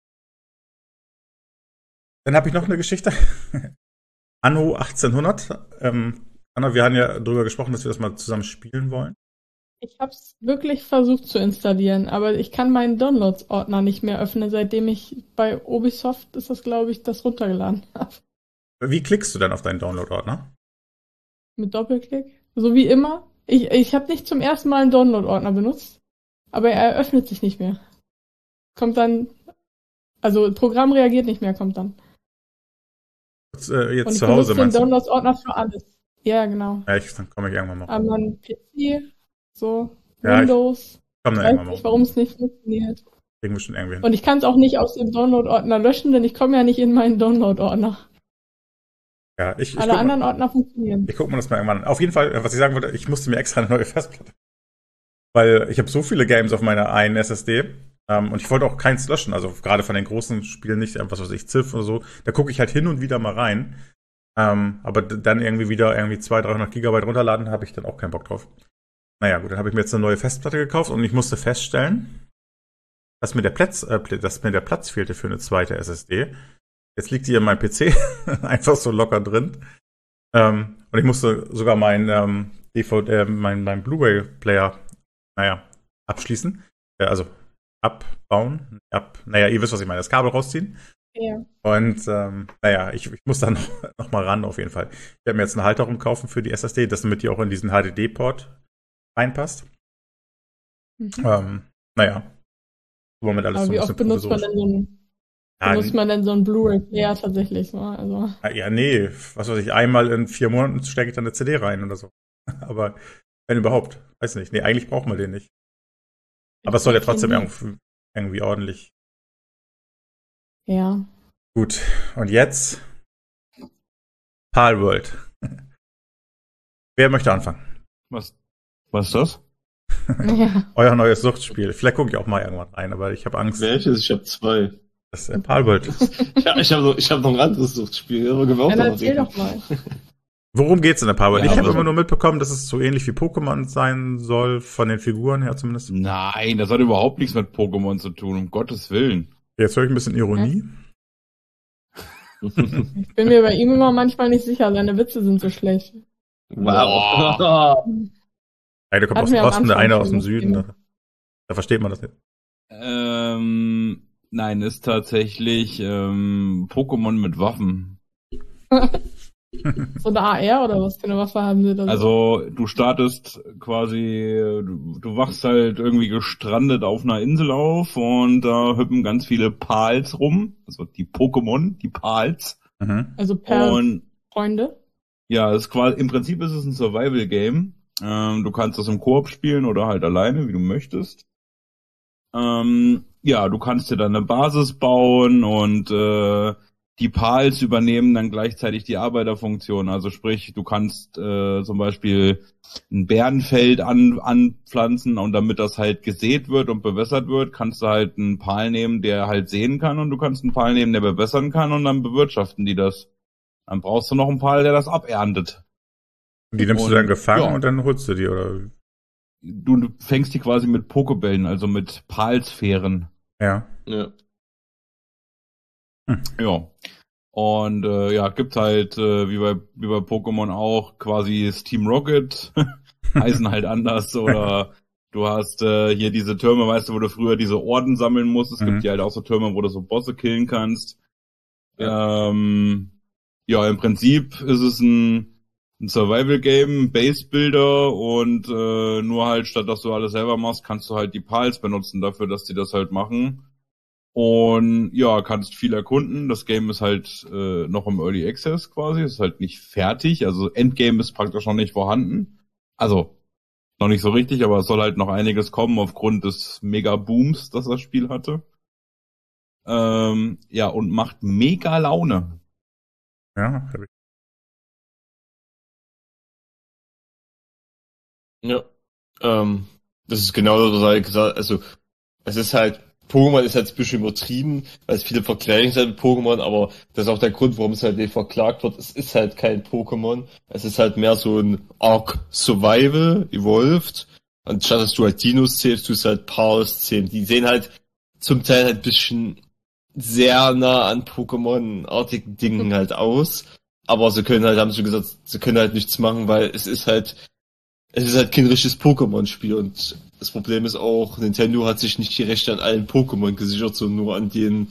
Dann habe ich noch eine Geschichte. Anno achtzehnhundert. Ähm, Anna, wir haben ja darüber gesprochen, dass wir das mal zusammen spielen wollen. Ich habe es wirklich versucht zu installieren, aber ich kann meinen Downloads-Ordner nicht mehr öffnen, seitdem ich bei Ubisoft, ist das glaube ich, das runtergeladen habe. Wie klickst du denn auf deinen Download-Ordner? Mit Doppelklick. So wie immer. Ich, ich habe nicht zum ersten Mal einen Download-Ordner benutzt, aber er öffnet sich nicht mehr. Kommt dann, also Programm reagiert nicht mehr, kommt dann. Jetzt, äh, jetzt Und ich zu Hause benutze den meinst du? Downloads-Ordner für alles. Ja, genau. Ja, ich, dann komme ich irgendwann mal. An meinem P C, so, Ja, ich- Windows. Komm Ich dann weiß irgendwann nicht, mal. warum es nicht funktioniert. Kriegen wir schon irgendwie hin. Und ich kann es auch nicht aus dem Download-Ordner löschen, denn ich komme ja nicht in meinen Download-Ordner. Ja, ich, ich Alle guck anderen mal, Ordner funktionieren. ich guck mir das mal irgendwann an. Auf jeden Fall, äh, was ich sagen wollte, ich musste mir extra eine neue Festplatte. Weil ich habe so viele Games auf meiner einen S S D. Ähm, und ich wollte auch keins löschen. Also gerade von den großen Spielen nicht, was weiß ich, Civ oder so. Da gucke ich halt hin und wieder mal rein. Ähm, aber d- dann irgendwie wieder irgendwie zweihundert, dreihundert Gigabyte runterladen, habe ich dann auch keinen Bock drauf. Naja, gut, dann habe ich mir jetzt eine neue Festplatte gekauft und ich musste feststellen, dass mir der Platz, äh, pl- dass mir der Platz fehlte für eine zweite S S D. Jetzt liegt die in meinem P C einfach so locker drin. Ähm, und ich musste sogar meinen ähm, D V D, äh, mein, mein Blu-ray-Player, naja, abschließen. Äh, also abbauen. Ab, naja, ihr wisst, was ich meine, das Kabel rausziehen. Ja. Und ähm, naja, ich, ich muss da noch, noch mal ran auf jeden Fall. Ich werde mir jetzt einen Halter rumkaufen für die S S D, das damit die auch in diesen H D D-Port reinpasst. Mhm. Ähm, naja. Im Moment alles Aber so wie ein oft bisschen benutzt man provisorisch. denn so einen, Ja, benutzt man denn so einen Blu-ray-Player tatsächlich? So? Also, ja, nee, was weiß ich, einmal in vier Monaten stecke ich dann eine C D rein oder so. Aber wenn überhaupt, weiß nicht. Nee, eigentlich braucht man den nicht. Aber es soll ja trotzdem nie. irgendwie, irgendwie ordentlich. Ja. Gut, und jetzt Palworld. Wer möchte anfangen? Was, was ist das? ja. Euer neues Suchtspiel. Vielleicht gucke ich auch mal irgendwann rein, aber ich habe Angst, Welches? Ich habe zwei. dass äh, Palworld. Ja, ich habe noch, ich hab noch ein anderes Suchtspiel, aber können wir auch Dann noch erzähl reden. doch mal. Worum geht's in der Palworld? Ja, ich habe aber- immer nur mitbekommen, dass es so ähnlich wie Pokémon sein soll, von den Figuren her zumindest. Nein, das hat überhaupt nichts mit Pokémon zu tun, um Gottes Willen. Jetzt höre ich ein bisschen Ironie. Ich bin mir bei ihm immer manchmal nicht sicher, seine Witze sind so schlecht. Wow. Ey, der kommt Hatten aus wir dem am Osten, der Anfang eine schon aus dem das Süden. Thema. Da, da versteht man das nicht. Ähm, nein, ist tatsächlich ähm, Pokémon mit Waffen. So eine A R oder was für eine Waffe haben sie da? Also du startest quasi, du, du wachst halt irgendwie gestrandet auf einer Insel auf und da hüpfen ganz viele Pals rum, also die Pokémon, die Pals. Mhm. Also per Und Freunde. ja, es ist quasi, im Prinzip ist es ein Survival-Game. Ähm, du kannst das im Koop spielen oder halt alleine, wie du möchtest. Ähm, ja, du kannst dir dann eine Basis bauen und äh, die Pals übernehmen dann gleichzeitig die Arbeiterfunktion. Also sprich, du kannst äh, zum Beispiel ein Bärenfeld an, anpflanzen und damit das halt gesät wird und bewässert wird, kannst du halt einen Pal nehmen, der halt säen kann und du kannst einen Pal nehmen, der bewässern kann und dann bewirtschaften die das. Dann brauchst du noch einen Pal, der das aberntet. Und die nimmst Und, du dann gefangen ja. und dann holst du die, oder? Du, du fängst die quasi mit Pokebällen, also mit Palsphären. Ja. Ja. Ja. Und äh, ja, gibt halt, äh, wie bei wie bei Pokémon auch, quasi das Team Rocket, heißen halt anders, oder du hast äh, hier diese Türme, weißt du, wo du früher diese Orden sammeln musst. Es Mhm. gibt ja halt auch so Türme, wo du so Bosse killen kannst. Ja, ähm, ja im Prinzip ist es ein, ein Survival-Game, Base-Builder und äh, nur halt, statt dass du alles selber machst, kannst du halt die Pals benutzen dafür, dass die das halt machen. Und ja, kannst viel erkunden. Das Game ist halt äh, noch im Early Access quasi, ist halt nicht fertig. Also Endgame ist praktisch noch nicht vorhanden. Also noch nicht so richtig, aber es soll halt noch einiges kommen aufgrund des Mega-Booms, das das Spiel hatte. Ähm, ja, und macht mega Laune. Ja, hab ich. Ja. Ähm, das ist genau das, was ich gesagt, also es ist halt, Pokémon ist halt ein bisschen übertrieben, weil es viele vergleichen es halt mit Pokémon, aber das ist auch der Grund, warum es halt nicht verklagt wird. Es ist halt kein Pokémon. Es ist halt mehr so ein Arc Survival, Evolved. Anstatt dass du halt Dinos zählst, tust du halt Pals zählen. Die sehen halt zum Teil halt ein bisschen sehr nah an Pokémon-artigen Dingen halt aus. Aber sie können halt, haben sie gesagt, sie können halt nichts machen, weil es ist halt, es ist halt kein richtiges Pokémon-Spiel. Und das Problem ist auch, Nintendo hat sich nicht die Rechte an allen Pokémon gesichert, sondern nur an den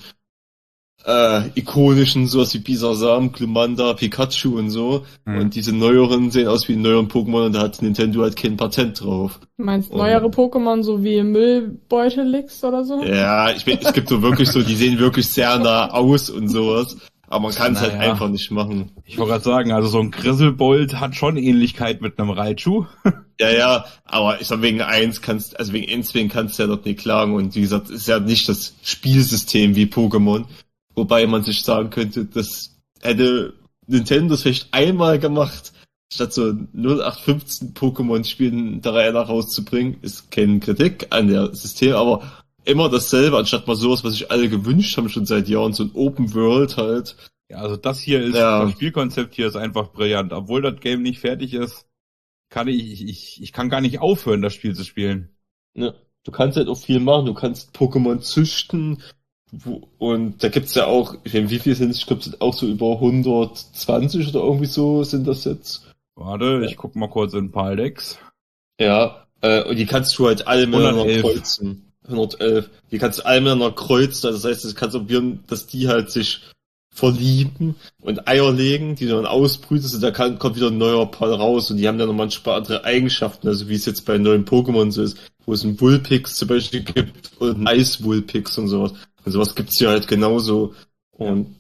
äh, ikonischen, sowas wie Bisasam, Glumanda, Pikachu und so. Mhm. Und diese neueren sehen aus wie neueren Pokémon und da hat Nintendo halt kein Patent drauf. Du meinst Und- neuere Pokémon, so wie Müllbeutelix oder so? Ja, ich bin, es gibt so wirklich so, die sehen wirklich sehr nah aus und sowas. Aber man kann es halt Naja. einfach nicht machen. Ich wollte gerade sagen, also so ein Grisselbold hat schon Ähnlichkeit mit einem Raichu. Ja, ja, aber ich sag, wegen eins kannst, also wegen eins wegen kannst du ja dort nicht klagen und wie gesagt, ist ja nicht das Spielsystem wie Pokémon. Wobei man sich sagen könnte, das hätte Nintendo das vielleicht einmal gemacht, statt so null acht fünfzehn Pokémon-Spielen der Reihe nach rauszubringen, ist keine Kritik an der System, aber immer dasselbe, anstatt mal sowas, was sich alle gewünscht haben schon seit Jahren, so ein Open World halt. Ja, also das hier ist, Ja. das Spielkonzept hier ist einfach brillant. Obwohl das Game nicht fertig ist, kann ich, ich, ich kann gar nicht aufhören, das Spiel zu spielen. Ne, du kannst halt auch viel machen, du kannst Pokémon züchten, wo, und da gibt's ja auch, ich weiß, wie viel sind es, ich glaube, es sind auch so über hundertzwanzig oder irgendwie so sind das jetzt. Warte, ich guck mal kurz in Paldex. Ja, äh, und die kannst du halt alle miteinander hundertelf. kreuzen. hundertelf. Die kannst du alle miteinander kreuzen, also das heißt, du kannst probieren, dass die halt sich verlieben und Eier legen, die du dann ausbrütest und da kann, kommt wieder ein neuer Pal raus und die haben dann noch manchmal andere Eigenschaften, also wie es jetzt bei neuen Pokémon so ist, wo es einen Vulpix zum Beispiel gibt und einen Eis-Vulpix und sowas. Und sowas gibt's hier halt genauso. Und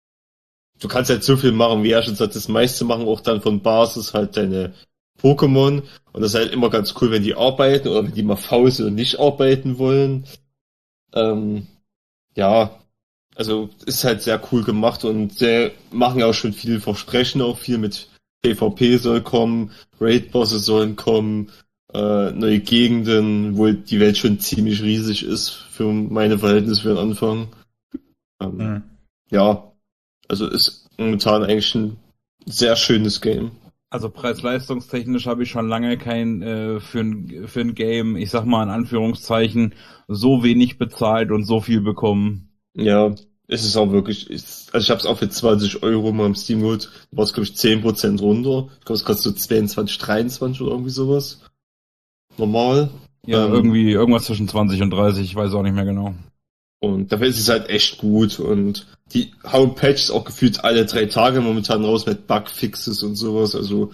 du kannst halt so viel machen, wie er schon sagt, das meiste machen auch dann von Basis halt deine Pokémon. Und das ist halt immer ganz cool, wenn die arbeiten oder wenn die mal faul sind und nicht arbeiten wollen. Ähm, ja, also ist halt sehr cool gemacht und sie machen auch schon viel Versprechen, auch viel mit PvP soll kommen, Raid-Bosse sollen kommen, äh, neue Gegenden, wo die Welt schon ziemlich riesig ist für meine Verhältnisse für den Anfang. Ähm, Mhm. Ja, also ist momentan eigentlich ein sehr schönes Game. Also preis-leistungstechnisch habe ich schon lange kein äh, für ein für ein Game, ich sag mal in Anführungszeichen, so wenig bezahlt und so viel bekommen. Ja, es ist auch wirklich, ist, also ich habe es auch für zwanzig Euro mal im Steam geholt, war es glaube ich zehn Prozent runter. Ich glaube es kostet so zweiundzwanzig, dreiundzwanzig oder irgendwie sowas. Normal. Ja, Ähm, irgendwie irgendwas zwischen zwanzig und dreißig, ich weiß auch nicht mehr genau. Und dafür ist es halt echt gut und die hauen Patches auch gefühlt alle drei Tage momentan raus mit Bugfixes und sowas, also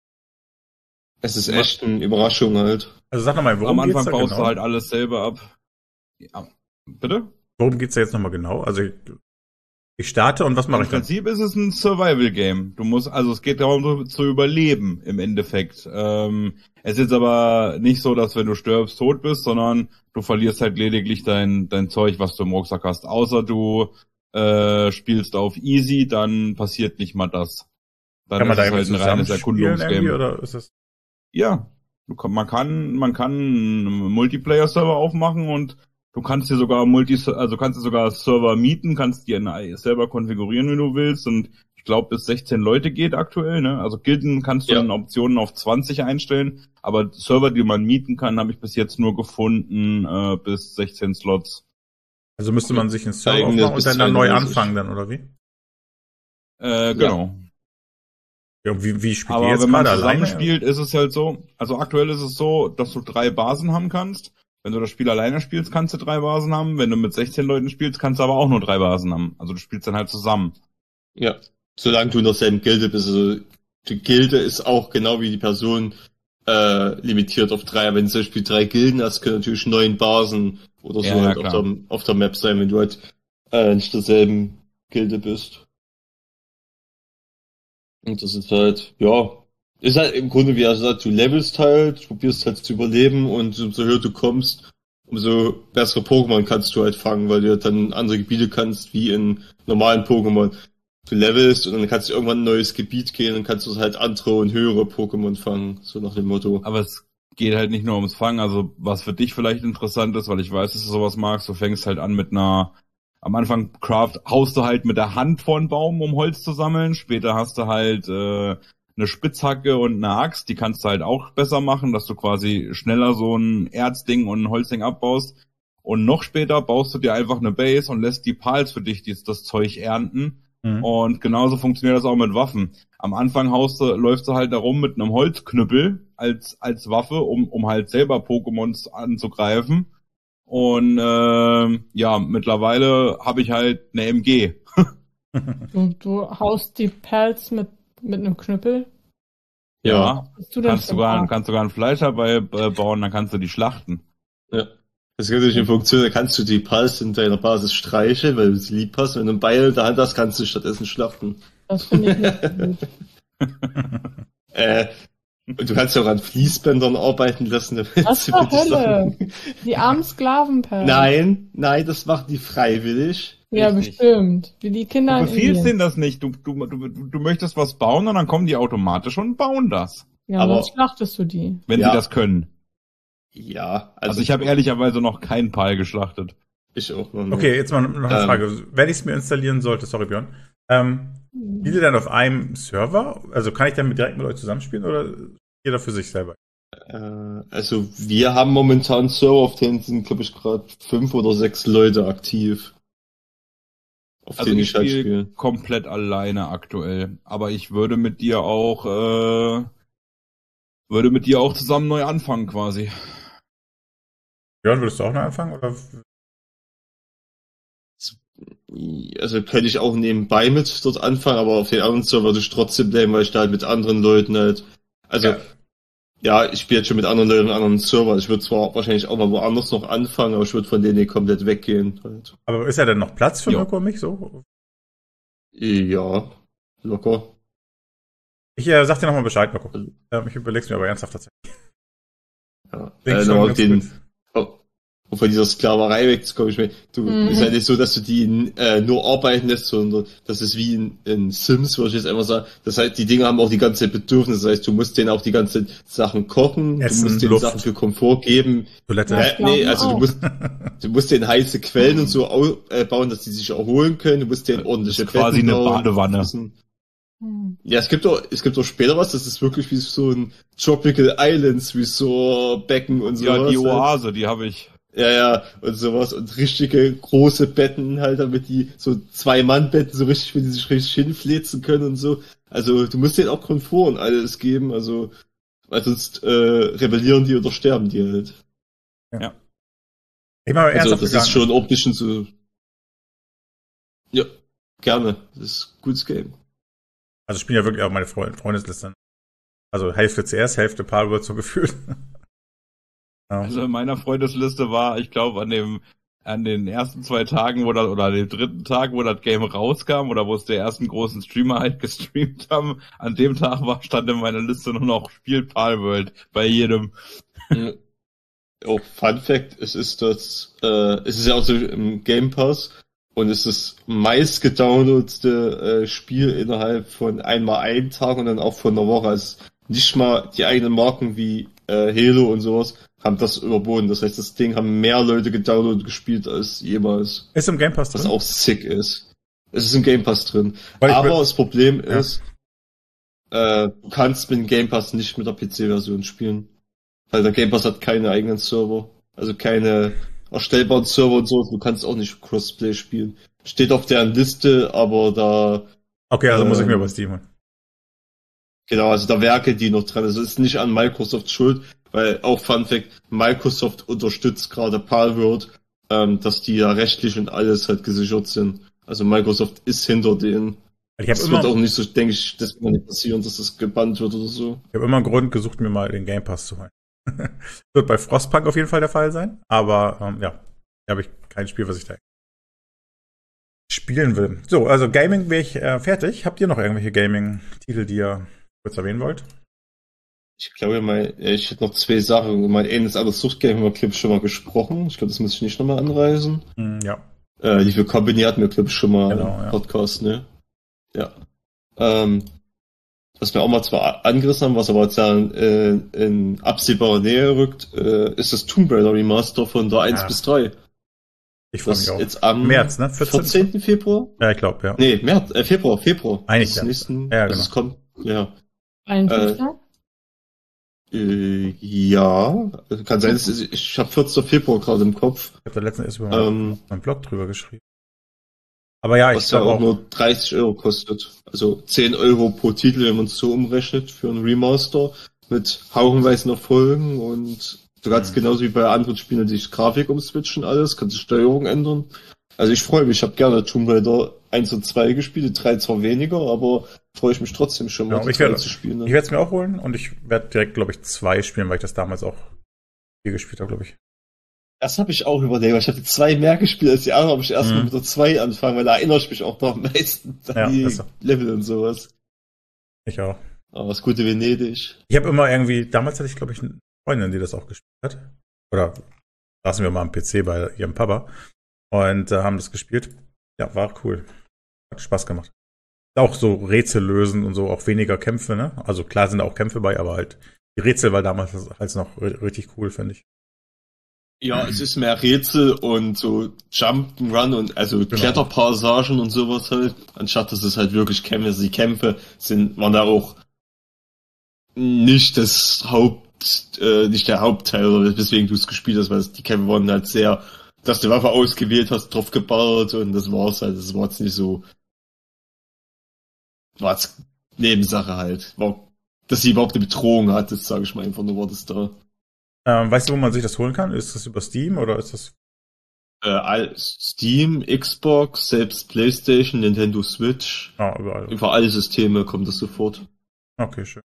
es ist echt eine Überraschung halt. Also sag nochmal, worum Am geht's Anfang da baust genau? du halt alles selber ab. Ja. Bitte? Worum geht's da jetzt nochmal genau? Also ich, ich starte und was mache Im ich dann? Prinzip ist es ein Survival-Game. Du musst, also es geht darum, so zu überleben im Endeffekt. Ähm, es ist aber nicht so, dass wenn du stirbst, tot bist, sondern du verlierst halt lediglich dein dein Zeug, was du im Rucksack hast. Außer du äh, spielst auf Easy, dann passiert nicht mal das. Dann Kann man da ist es irgendwie halt ein reines zusammenspielen irgendwie, Erkundungsgame. oder ist das? Ja, du kann, man kann man kann einen Multiplayer-Server aufmachen und du kannst dir sogar Multi, also kannst du sogar Server mieten, kannst dir einen selber konfigurieren, wie du willst, und ich glaube bis sechzehn Leute geht aktuell, ne? Also Gilden kannst du Ja. dann Optionen auf zwanzig einstellen, aber Server, die man mieten kann, habe ich bis jetzt nur gefunden äh, bis sechzehn Slots. Also müsste man sich einen Server Eigene aufmachen und bis dann, dann neu zweiunddreißig. anfangen dann, oder wie? Äh, genau. Ja, wie, wie spielt Aber ihr jetzt wenn man gerade zusammen alleine? spielt, ist es halt so, also aktuell ist es so, dass du drei Basen haben kannst. Wenn du das Spiel alleine spielst, kannst du drei Basen haben. Wenn du mit sechzehn Leuten spielst, kannst du aber auch nur drei Basen haben. Also du spielst dann halt zusammen. Ja, solange du in derselben Gilde bist. Also die Gilde ist auch genau wie die Person äh, limitiert auf drei. Wenn du zum Beispiel drei Gilden hast, können natürlich neun Basen oder so Ja, ja, halt auf klar. der, auf der Map sein, wenn du halt äh, nicht derselben Gilde bist. Und das ist halt, ja, ist halt im Grunde wie er sagt, du levelst halt, du probierst halt zu überleben und umso höher du kommst, umso bessere Pokémon kannst du halt fangen, weil du halt dann andere Gebiete kannst, wie in normalen Pokémon. Du levelst und dann kannst du irgendwann in ein neues Gebiet gehen und kannst du halt andere und höhere Pokémon fangen, so nach dem Motto. Aber es geht halt nicht nur ums Fangen. Also was für dich vielleicht interessant ist, weil ich weiß, dass du sowas magst, du fängst halt an mit einer, am Anfang Craft haust du halt mit der Hand vor einen Baum, um Holz zu sammeln. Später hast du halt äh, eine Spitzhacke und eine Axt, die kannst du halt auch besser machen, dass du quasi schneller so ein Erzding und ein Holzding abbaust. Und noch später baust du dir einfach eine Base und lässt die Pals für dich dies, das Zeug ernten. Mhm. Und genauso funktioniert das auch mit Waffen. Am Anfang haust du, läufst du halt da rum mit einem Holzknüppel als als Waffe, um um halt selber Pokémons anzugreifen. Und äh, ja, mittlerweile habe ich halt eine M G. Du, du haust die Pelz mit, mit einem Knüppel. Ja, Was bist du denn kannst für ein sogar Arsch? kannst sogar ein Fleisch dabei äh, bauen, dann kannst du die schlachten. Ja. Das gibt natürlich eine Funktion, da kannst du die Pals in deiner Basis streicheln, weil du sie lieb hast. Wenn du ein Beil in der Hand hast, kannst du stattdessen schlachten. Das finde ich nicht gut. Äh, und du kannst ja auch an Fließbändern arbeiten lassen. damit Was sie zur mit die Hölle? Sachen- Die armen Sklavenperlen. Nein, nein, das machen die freiwillig. Ja, Richtig. bestimmt. Wie die Kinder Du in befiehlst Indien. denen das nicht. Du, du, du, du möchtest was bauen und dann kommen die automatisch und bauen das. Ja, Aber- sonst schlachtest du die. Wenn Ja. sie das können. Ja, also, Also ich habe ehrlicherweise noch keinen Pal geschlachtet. ich auch noch nicht. Okay, jetzt mal noch eine Ähm. Frage. Wenn ich es mir installieren sollte, sorry Björn, ähm, spielt ihr dann auf einem Server? Also kann ich dann mit, direkt mit euch zusammenspielen oder jeder für sich selber? Äh, also wir haben momentan einen Server, auf denen sind, glaube ich, gerade fünf oder sechs Leute aktiv. Auf Also denen ich ich halt spiele spiele. komplett alleine aktuell. Aber ich würde mit dir auch, äh, würde mit dir auch zusammen neu anfangen quasi. Björn, würdest du auch noch anfangen? Oder? Also könnte ich auch nebenbei mit dort anfangen, aber auf den anderen Server würde ich trotzdem bleiben, weil ich da halt mit anderen Leuten halt, also Ja. ja, ich spiele jetzt schon mit anderen Leuten auf anderen Server. Ich würde zwar wahrscheinlich auch mal woanders noch anfangen, aber ich würde von denen nicht komplett weggehen halt. Aber ist ja denn noch Platz für Jo. Mirko und mich so? Ja, locker. Ich äh, sag dir nochmal Bescheid, Mirko. Ähm, ich überleg's mir aber ernsthaft tatsächlich. Ja. Denk Äh, schon noch ganz den, gut. oh, um von dieser Sklaverei wegzukommen. Ich meine, du, Mhm. ist ja nicht so, dass du die äh, nur arbeiten lässt, sondern das ist wie in, in Sims, würde ich jetzt einfach sagen. Das heißt, die Dinge haben auch die ganze Zeit Bedürfnisse. Das heißt, du musst denen auch die ganze Zeit Sachen kochen, Essen, du musst denen Luft. Sachen für Komfort geben. Toilette. Ja. Äh, nee, also du auch. musst, du musst denen heiße Quellen und so au, äh, bauen, dass die sich erholen können. Du musst denen Das ordentliche ist quasi Betten eine bauen. Badewanne. Müssen- Hm. Ja, es gibt doch, es gibt doch später was, das ist wirklich wie so ein Tropical Islands Resort Becken und sowas. Ja, die halt. Oase, die habe ich. Ja, ja, und sowas und richtige große Betten halt, damit die so Zwei-Mann-Betten so richtig, wenn die sich richtig hinfläzen können und so. Also du musst denen auch Komfort und alles geben, also weil sonst äh, rebellieren die oder sterben die halt. Ich mal Also ernsthaft das gegangen. ist schon optisch und so. Ja, gerne. Das ist ein gutes Game. Also spielen ja wirklich auch meine Freund Freundesliste. Also Hälfte C S, Hälfte Palworld so gefühlt. Ja. Also in meiner Freundesliste war, ich glaube, an dem, an den ersten zwei Tagen wo das, oder an dem dritten Tag, wo das Game rauskam oder wo es der ersten großen Streamer halt gestreamt haben, an dem Tag war, stand in meiner Liste nur noch Spiel Palworld bei jedem. Ja. Oh, Fun Fact, es ist das, äh, es ist ja auch so im Game Pass und es ist das meist gedownloadete äh, Spiel innerhalb von einmal einem Tag und dann auch von einer Woche. Also nicht mal die eigenen Marken wie äh, Halo und sowas haben das überboten. Das heißt, das Ding haben mehr Leute gedownloadet und gespielt als jemals. Ist im Game Pass Was drin? auch sick ist. Es ist im Game Pass drin. Weil ich Aber bin- das Problem Ja. ist, äh, du kannst mit dem Game Pass nicht mit der P C-Version spielen. Weil der Game Pass hat keine eigenen Server. Also keine erstellbaren Server und so. Du kannst auch nicht Crossplay spielen. Steht auf deren Liste, aber da Okay, also ähm, muss ich mir Ähm, bei Steam holen. Genau, also da werkeln die noch dran. Also es ist nicht an Microsoft schuld, weil auch Fun Fact, Microsoft unterstützt gerade Palworld, ähm, dass die ja rechtlich und alles halt gesichert sind. Also Microsoft ist hinter denen. Ich habe Es immer, wird auch nicht so, denke ich, das wird nicht passieren, dass das gebannt wird oder so. ich habe immer einen Grund gesucht, mir mal den Game Pass zu holen. Wird bei Frostpunk auf jeden Fall der Fall sein, aber ähm, ja, da habe ich kein Spiel, was ich da spielen will. So, also Gaming wäre ich äh, fertig. Habt ihr noch irgendwelche Gaming-Titel, die ihr kurz erwähnen wollt? Ich glaube, mein, ich hätte noch zwei Sachen. Mein eines anderes Suchtgame haben wir, glaube ich, schon mal gesprochen. Ich glaube, das muss ich nicht nochmal anreisen. Mm, ja. Äh, die für Company hatten wir, glaube ich, schon mal Genau, im ja. Podcast, ne? Ja. Ähm, was wir auch mal zwar angerissen haben, was aber jetzt ja äh, in absehbarer Nähe rückt, äh, ist das Tomb Raider Remaster von der eins Ja. bis drei. Ich freue Das mich auch. jetzt am März, ne? vierzehnten vierzehnten Februar? Ja, ich glaube, ja. Nee, März, äh, Februar, Februar. Eigentlich, Das ja. nächsten, Ja, also genau. es kommt, ja. einundzwanzigsten Äh, ja, also kann sein, dass ich, ich habe vierzehnten Februar gerade im Kopf. Ich habe da letztens erst über Ähm, meinen Blog drüber geschrieben. Aber ja, ich was ja glaube auch auch. nur dreißig Euro kostet. Also zehn Euro pro Titel, wenn man es so umrechnet, für einen Remaster mit haufenweisen Erfolgen und du kannst Mhm. genauso wie bei anderen Spielen die Grafik umswitchen, alles, kannst die Steuerung ändern. Also ich freue mich, ich habe gerne Tomb Raider eins und zwei gespielt, die drei zwar weniger, aber freue ich mich trotzdem schon mal, Ja, die ich drei werde- zu spielen. Ne? Ich werde es mir auch holen und ich werde direkt, glaube ich, zwei spielen, weil ich das damals auch hier gespielt habe, glaube ich. Das habe ich auch überlegt, weil ich habe die zwei mehr gespielt als die anderen, aber ich erstmal Mhm. mit der zwei anfangen, weil da erinnere ich mich auch noch am meisten an Ja, die ist so. Level und sowas. Ich auch. Aber das gute Venedig. Ich habe immer irgendwie, damals hatte ich, glaube ich, eine Freundin, die das auch gespielt hat. Oder saßen wir mal am P C bei ihrem Papa und äh, haben das gespielt. Ja, war cool. Hat Spaß gemacht. Auch so Rätsel lösen und so, auch weniger Kämpfe, ne? Also klar sind da auch Kämpfe bei, aber halt die Rätsel war damals halt noch ri- richtig cool, finde ich. Ja, es ist mehr Rätsel und so Jump'n'Run und also Genau. Kletterpassagen und sowas halt, anstatt dass es halt wirklich Kämpfe, also die Kämpfe sind, waren da auch nicht das Haupt, äh, nicht der Hauptteil, oder weswegen du es gespielt hast, weil es, die Kämpfe waren halt sehr, dass du Waffe ausgewählt hast, drauf geballert und das war's halt, das war jetzt nicht so, war jetzt Nebensache halt, war, dass sie überhaupt eine Bedrohung hat, das sage ich mal einfach nur, war das da. Ähm, weißt du, wo man sich das holen kann? Ist das über Steam oder ist das? Äh, all- Steam, Xbox, selbst PlayStation, Nintendo Switch, Ah, überall. über alle Systeme kommt das sofort. Okay, schön.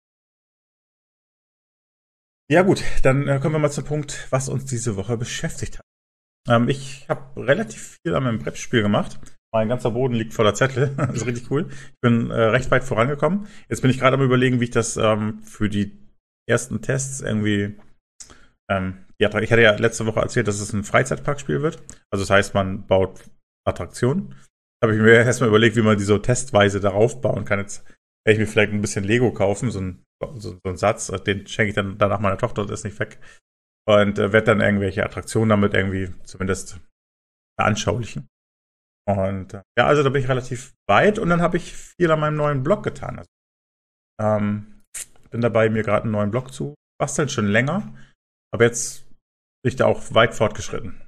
Ja gut, dann äh, kommen wir mal zum Punkt, was uns diese Woche beschäftigt hat. Ähm, ich habe relativ viel an meinem Brettspiel gemacht. Mein ganzer Boden liegt voller Zettel. Das ist richtig cool. Ich bin äh, recht weit vorangekommen. Jetzt bin ich gerade am Überlegen, wie ich das ähm, für die ersten Tests irgendwie ähm, ja, ich hatte ja letzte Woche erzählt, dass es ein Freizeitparkspiel wird. Also das heißt, man baut Attraktionen. Da habe ich mir erstmal überlegt, wie man die so testweise darauf bauen kann. Jetzt werde ich mir vielleicht ein bisschen Lego kaufen, so ein so, so einen Satz, den schenke ich dann danach meiner Tochter, das ist nicht weg. Und äh, werde dann irgendwelche Attraktionen damit irgendwie zumindest veranschaulichen. Und äh, ja, also da bin ich relativ weit und dann habe ich viel an meinem neuen Blog getan. Also, ähm, bin dabei, mir gerade einen neuen Blog zu basteln, schon länger. Aber jetzt bin ich da auch weit fortgeschritten.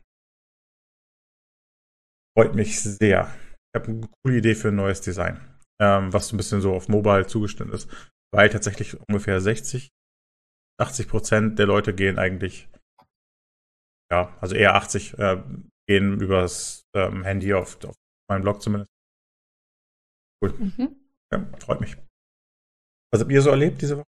Freut mich sehr. Ich habe eine coole Idee für ein neues Design, ähm, was so ein bisschen so auf Mobile zugeschnitten ist. Weil tatsächlich ungefähr sechzig, achtzig Prozent der Leute gehen eigentlich, ja, also eher achtzig, äh, gehen übers ähm, Handy auf, auf meinen Blog zumindest. Cool. Mhm. Ja, freut mich. Was habt ihr so erlebt diese Woche?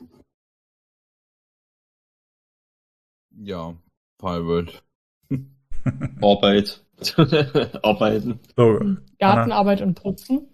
Ja, Palworld. Arbeit. Arbeiten. So, Gartenarbeit und Putzen.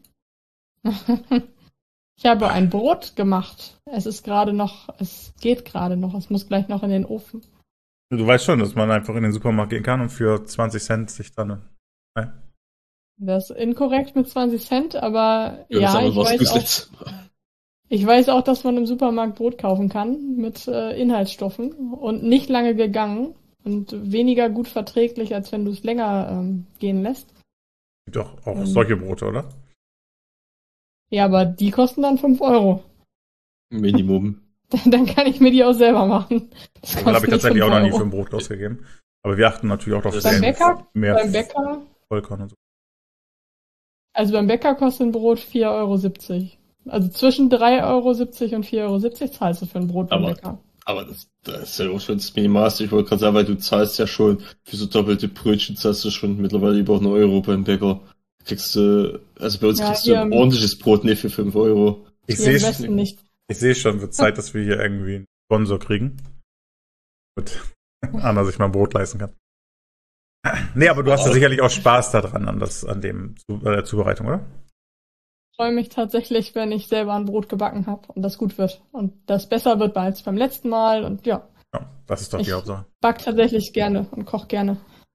Ich habe ein Brot gemacht. Es ist gerade noch, es geht gerade noch, es muss gleich noch in den Ofen. du weißt schon, dass man einfach in den Supermarkt gehen kann und für zwanzig Cent sich dann. Nein. Das ist inkorrekt mit zwanzig Cent, aber das ja, haben wir ich was weiß, auch, gesetzt. ich weiß auch, dass man im Supermarkt Brot kaufen kann mit äh, Inhaltsstoffen und nicht lange gegangen und weniger gut verträglich, als wenn du es länger ähm, gehen lässt. Gibt auch, auch Ähm. solche Brote, oder? Ja, aber die kosten dann fünf Euro. Minimum. Dann kann ich mir die auch selber machen. Das Da habe ich kostet tatsächlich auch fünf noch nie Euro. für ein Brot ausgegeben. Aber wir achten natürlich auch auf Das Beim sehr Bäcker? mehr Beim Bäcker, Vollkorn und so. Also beim Bäcker kostet ein Brot vier Euro siebzig. Also zwischen drei Euro siebzig und vier Euro siebzig zahlst du für ein Brot beim Aber- Bäcker. Aber das, das ist ja auch schon das Minimalste. Ich wollte gerade sagen, weil du zahlst ja schon für so doppelte Brötchen, zahlst du schon mittlerweile über einen Euro beim Bäcker. Kriegst du, also bei uns Ja, kriegst hier du ein im- ordentliches Brot nicht für fünf Euro. Ich Hier im sehe Westen nicht. ich sehe schon, wird Zeit, dass wir hier irgendwie einen Sponsor kriegen. Gut. Anna sich mal ein Brot leisten kann. Nee, aber du hast ja sicherlich auch Spaß daran, an, das, an dem, an der Zubereitung, oder? Ich freue mich tatsächlich, wenn ich selber ein Brot gebacken habe und das gut wird. Und das besser wird als beim letzten Mal. Und ja, Ja, das ist doch die Ich- Hauptsache. back tatsächlich gerne und koch gerne.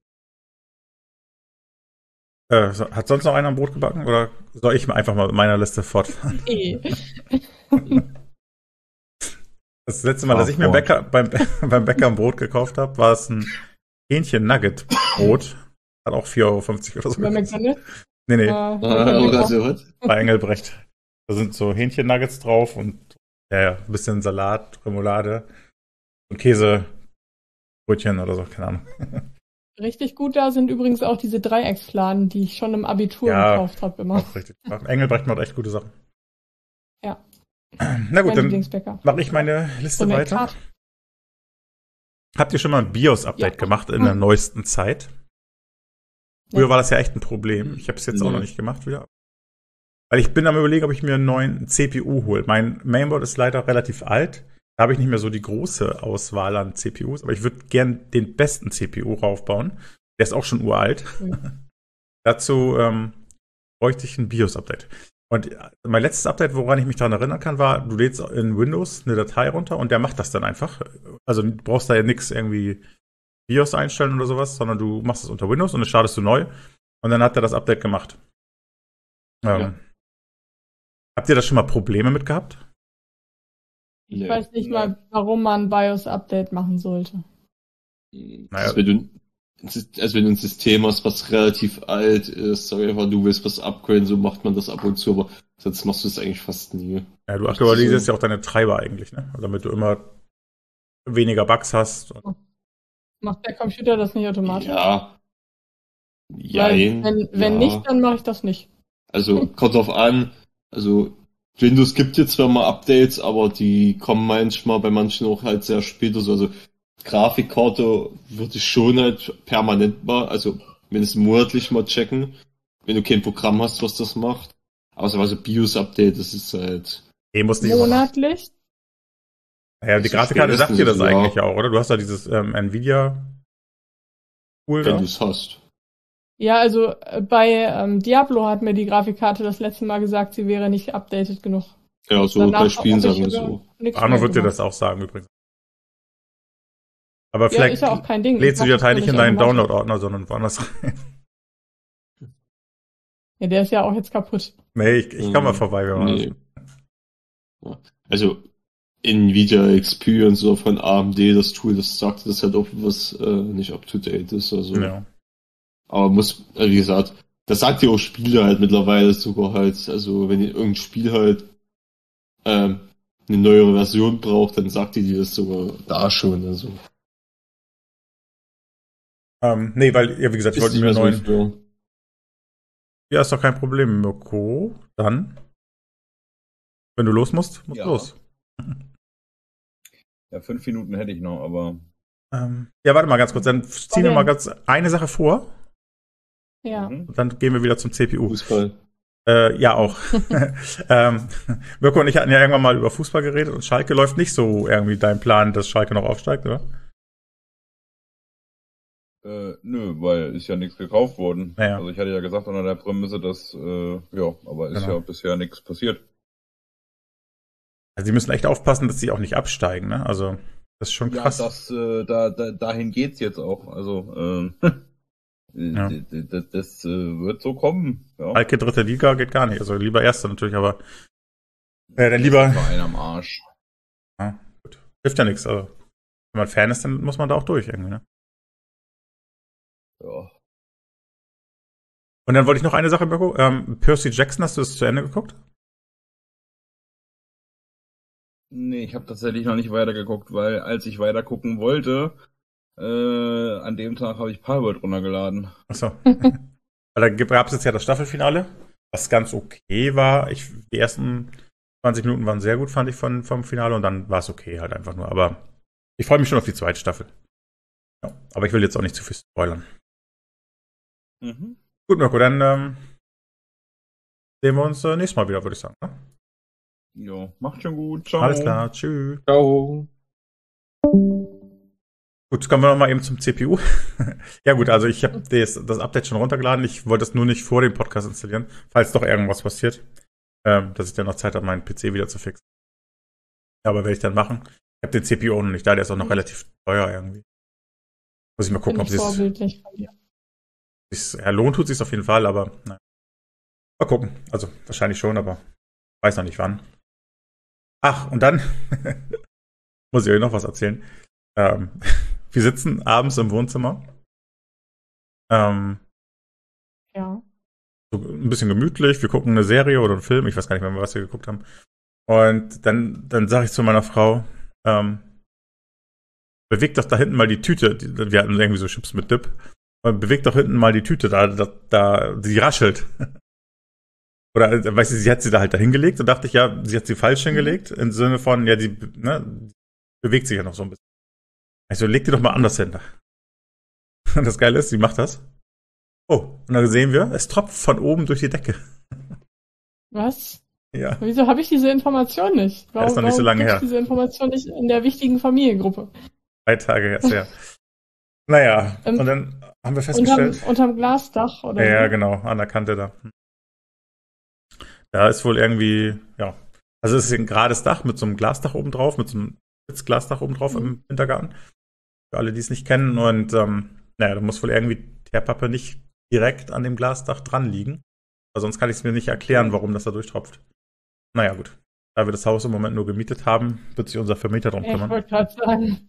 Äh, so- hat sonst noch einer ein Brot gebacken? Oder soll ich einfach mal mit meiner Liste fortfahren? Eh. Das letzte Mal, dass ich mir Bäcker, beim, beim Bäcker ein Brot gekauft habe, war es ein Hähnchen-Nugget-Brot. Hat auch vier Euro fünfzig oder so Bei gekostet. McDonald's. Nee, nee, Äh, Ah, lecker. oder so was? bei Engelbrecht. Da sind so Hähnchen-Nuggets drauf und ja, ja, ein bisschen Salat, Remoulade und Käsebrötchen oder so, keine Ahnung. Richtig gut da sind übrigens auch diese Dreiecksfladen, die ich schon im Abitur Ja. gekauft habe immer. Auch richtig. Engelbrecht macht echt gute Sachen. Ja. Na gut, Mein dann Lieblingsbäcker. mache ich meine Liste Und der weiter. Kart- Habt ihr schon mal ein BIOS-Update Ja. gemacht in der Hm. neuesten Zeit? Früher Ja. war das ja echt ein Problem. Ich habe es jetzt auch Nee. noch nicht gemacht wieder. Weil ich bin am Überlegen, ob ich mir einen neuen C P U hole. Mein Mainboard ist leider relativ alt. Da habe ich nicht mehr so die große Auswahl an C P Us. Aber ich würde gern den besten C P U raufbauen. Der ist auch schon uralt. Mhm. Dazu ähm, bräuchte ich ein BIOS-Update. Und mein letztes Update, woran ich mich daran erinnern kann, war, du lädst in Windows eine Datei runter und der macht das dann einfach. Also du brauchst da ja nichts irgendwie BIOS einstellen oder sowas, sondern du machst es unter Windows und dann startest du neu und dann hat er das Update gemacht. Ähm, Ja. Habt ihr da schon mal Probleme mit gehabt? Ich Nee. weiß nicht Nee. mal, warum man BIOS-Update machen sollte. Das Naja. ist, wenn du, also wenn du ein System hast, was relativ alt ist, sag ich einfach, du willst was upgraden, so macht man das ab und zu, aber sonst machst du es eigentlich fast nie. Ja, du Das ist aktualisierst so. ja auch deine Treiber eigentlich, ne? Also damit du immer weniger Bugs hast. Macht der Computer das nicht automatisch? Ja. Weil, Jein. wenn wenn ja. nicht, dann mache ich das nicht. Also kommt drauf an, also Windows gibt jetzt zwar mal Updates, aber die kommen manchmal bei manchen auch halt sehr spät. Also, also Grafikkarte würde ich schon halt permanent mal, also mindestens monatlich mal checken, wenn du kein Programm hast, was das macht. Aber so also BIOS-Update, das ist halt. Eh, musst nicht immer machen. Monatlich? Ja, die So Grafikkarte sagt dir das spätestens, ja. eigentlich auch, oder? Du hast da dieses ähm, Nvidia Tool Wenn da. du es hast. Ja, also äh, bei ähm, Diablo hat mir die Grafikkarte das letzte Mal gesagt, sie wäre nicht updated genug. Ja, so Danach bei Spielen hab ich sagen wir aber so. nichts Arno mehr wird dir gemacht. das auch sagen übrigens. Aber Ja, vielleicht ist ja auch kein Ding. lädst du Ich die mach Datei das nicht in nur deinen automatisch. Download-Ordner, sondern woanders rein. Ja, der ist ja auch jetzt kaputt. Nee, ich, ich komme mal Mhm. vorbei, wenn man Nee. Ja. Also Nvidia Experience oder von A M D, das Tool, das sagt, das halt auch was äh, nicht up to date ist. Also. das. Ja. Aber muss, äh, wie gesagt, das sagt ja auch Spiele halt mittlerweile sogar halt. Also wenn ihr irgendein Spiel halt ähm, eine neuere Version braucht, dann sagt ihr dir das sogar da schon. Also Ähm, nee, weil, ja, wie gesagt, ich wollte nicht mir mehr einen so neuen. wie früher. Ja, ist doch kein Problem, Mirko. Dann. Wenn du los musst, musst Ja. du los. Ja, fünf Minuten hätte ich noch, aber Ähm, ja, warte mal ganz kurz. Dann ziehen wir denn? mal ganz eine Sache vor Ja. Mhm. und dann gehen wir wieder zum C P U. Fußball. Äh, ja, auch. ähm, Mirko und ich hatten ja irgendwann mal über Fußball geredet und Schalke läuft nicht so irgendwie dein Plan, dass Schalke noch aufsteigt, oder? äh, nö, weil ist ja nichts gekauft worden. Naja. Also ich hatte ja gesagt unter der Prämisse, dass, äh, ja, aber ist Genau. ja bisher nichts passiert. Also die müssen echt aufpassen, dass sie auch nicht absteigen, ne? Also, das ist schon krass. Ja, das, äh, da, da, dahin geht's jetzt auch. Also, ähm, Ja. d- d- d- das äh, wird so kommen. Ja. Schalke dritte Liga geht gar nicht. Also lieber erste natürlich, aber äh, dann lieber. Verein am Arsch. Ja, gut. Hilft ja nichts. Also, wenn man Fan ist, dann muss man da auch durch irgendwie, ne? Ja. Und dann wollte ich noch eine Sache, Mirko. Ähm, Percy Jackson, hast du das zu Ende geguckt? Nee, ich habe tatsächlich noch nicht weitergeguckt, weil als ich weitergucken wollte, äh, an dem Tag habe ich Palworld runtergeladen. Achso. Weil da gab es jetzt ja das Staffelfinale. was ganz okay war. Ich, die ersten zwanzig Minuten waren sehr gut, fand ich, von, vom Finale und dann war es okay halt einfach nur. Aber ich freue mich schon auf die zweite Staffel. Ja, aber ich will jetzt auch nicht zu viel spoilern. Mhm. Gut, Mirko, dann ähm, sehen wir uns äh, nächstes Mal wieder, würde ich sagen. Ne? Jo, macht schon gut. Ciao. Alles klar, tschüss. Ciao. Gut, kommen wir nochmal eben zum C P U. Ja gut, also ich habe das, das Update schon runtergeladen. Ich wollte es nur nicht vor dem Podcast installieren, falls doch irgendwas passiert, ähm, dass ich dann noch Zeit habe, meinen P C wieder zu fixen. Aber werde ich dann machen. Ich habe den C P U auch noch nicht da, der ist auch noch relativ teuer irgendwie. Muss ich mal gucken, ob Finde ich es vorbildlich von dir. sich ja, lohnt, tut sich auf jeden Fall, aber nein. Mal gucken. Also wahrscheinlich schon, aber weiß noch nicht wann. Ach, und dann muss ich euch noch was erzählen. Ähm, wir sitzen abends im Wohnzimmer. Ähm, Ja. so ein bisschen gemütlich. Wir gucken eine Serie oder einen Film. Ich weiß gar nicht mehr, was wir geguckt haben. Und dann, dann sage ich zu meiner Frau, ähm, bewegt doch da hinten mal die Tüte. Die, wir hatten irgendwie so Chips mit Dip. Und bewegt doch hinten mal die Tüte, da, da, da die raschelt. Oder, weißt du, sie hat sie da halt da hingelegt und dachte ich, ja, sie hat sie falsch hingelegt. Im Sinne von, ja, die ne, bewegt sich ja noch so ein bisschen. Also, leg die doch mal anders hin. Und das Geile ist, sie macht das. Oh, und dann sehen wir, es tropft von oben durch die Decke. Was? Ja, Wieso habe ich diese Information nicht? Warum, ist noch nicht so warum lange gibt's her. diese Information nicht in der wichtigen Familiengruppe? drei Tage jetzt her. Naja, Ähm, und dann haben wir festgestellt. Unterm, unterm Glasdach, oder? Ja, so? genau, an der Kante da. Da ist wohl irgendwie, ja. Also es ist ein gerades Dach mit so einem Glasdach oben drauf, mit so einem Spitzglasdach oben drauf Mhm. im Hintergarten. Für alle, die es nicht kennen. Und ähm, naja, da muss wohl irgendwie Teerpappe nicht direkt an dem Glasdach dran liegen. Weil sonst kann ich es mir nicht erklären, warum das da durchtropft. Naja, gut. Da wir das Haus im Moment nur gemietet haben, wird sich unser Vermieter drum Ja, ich kümmern. wollte gerade sagen.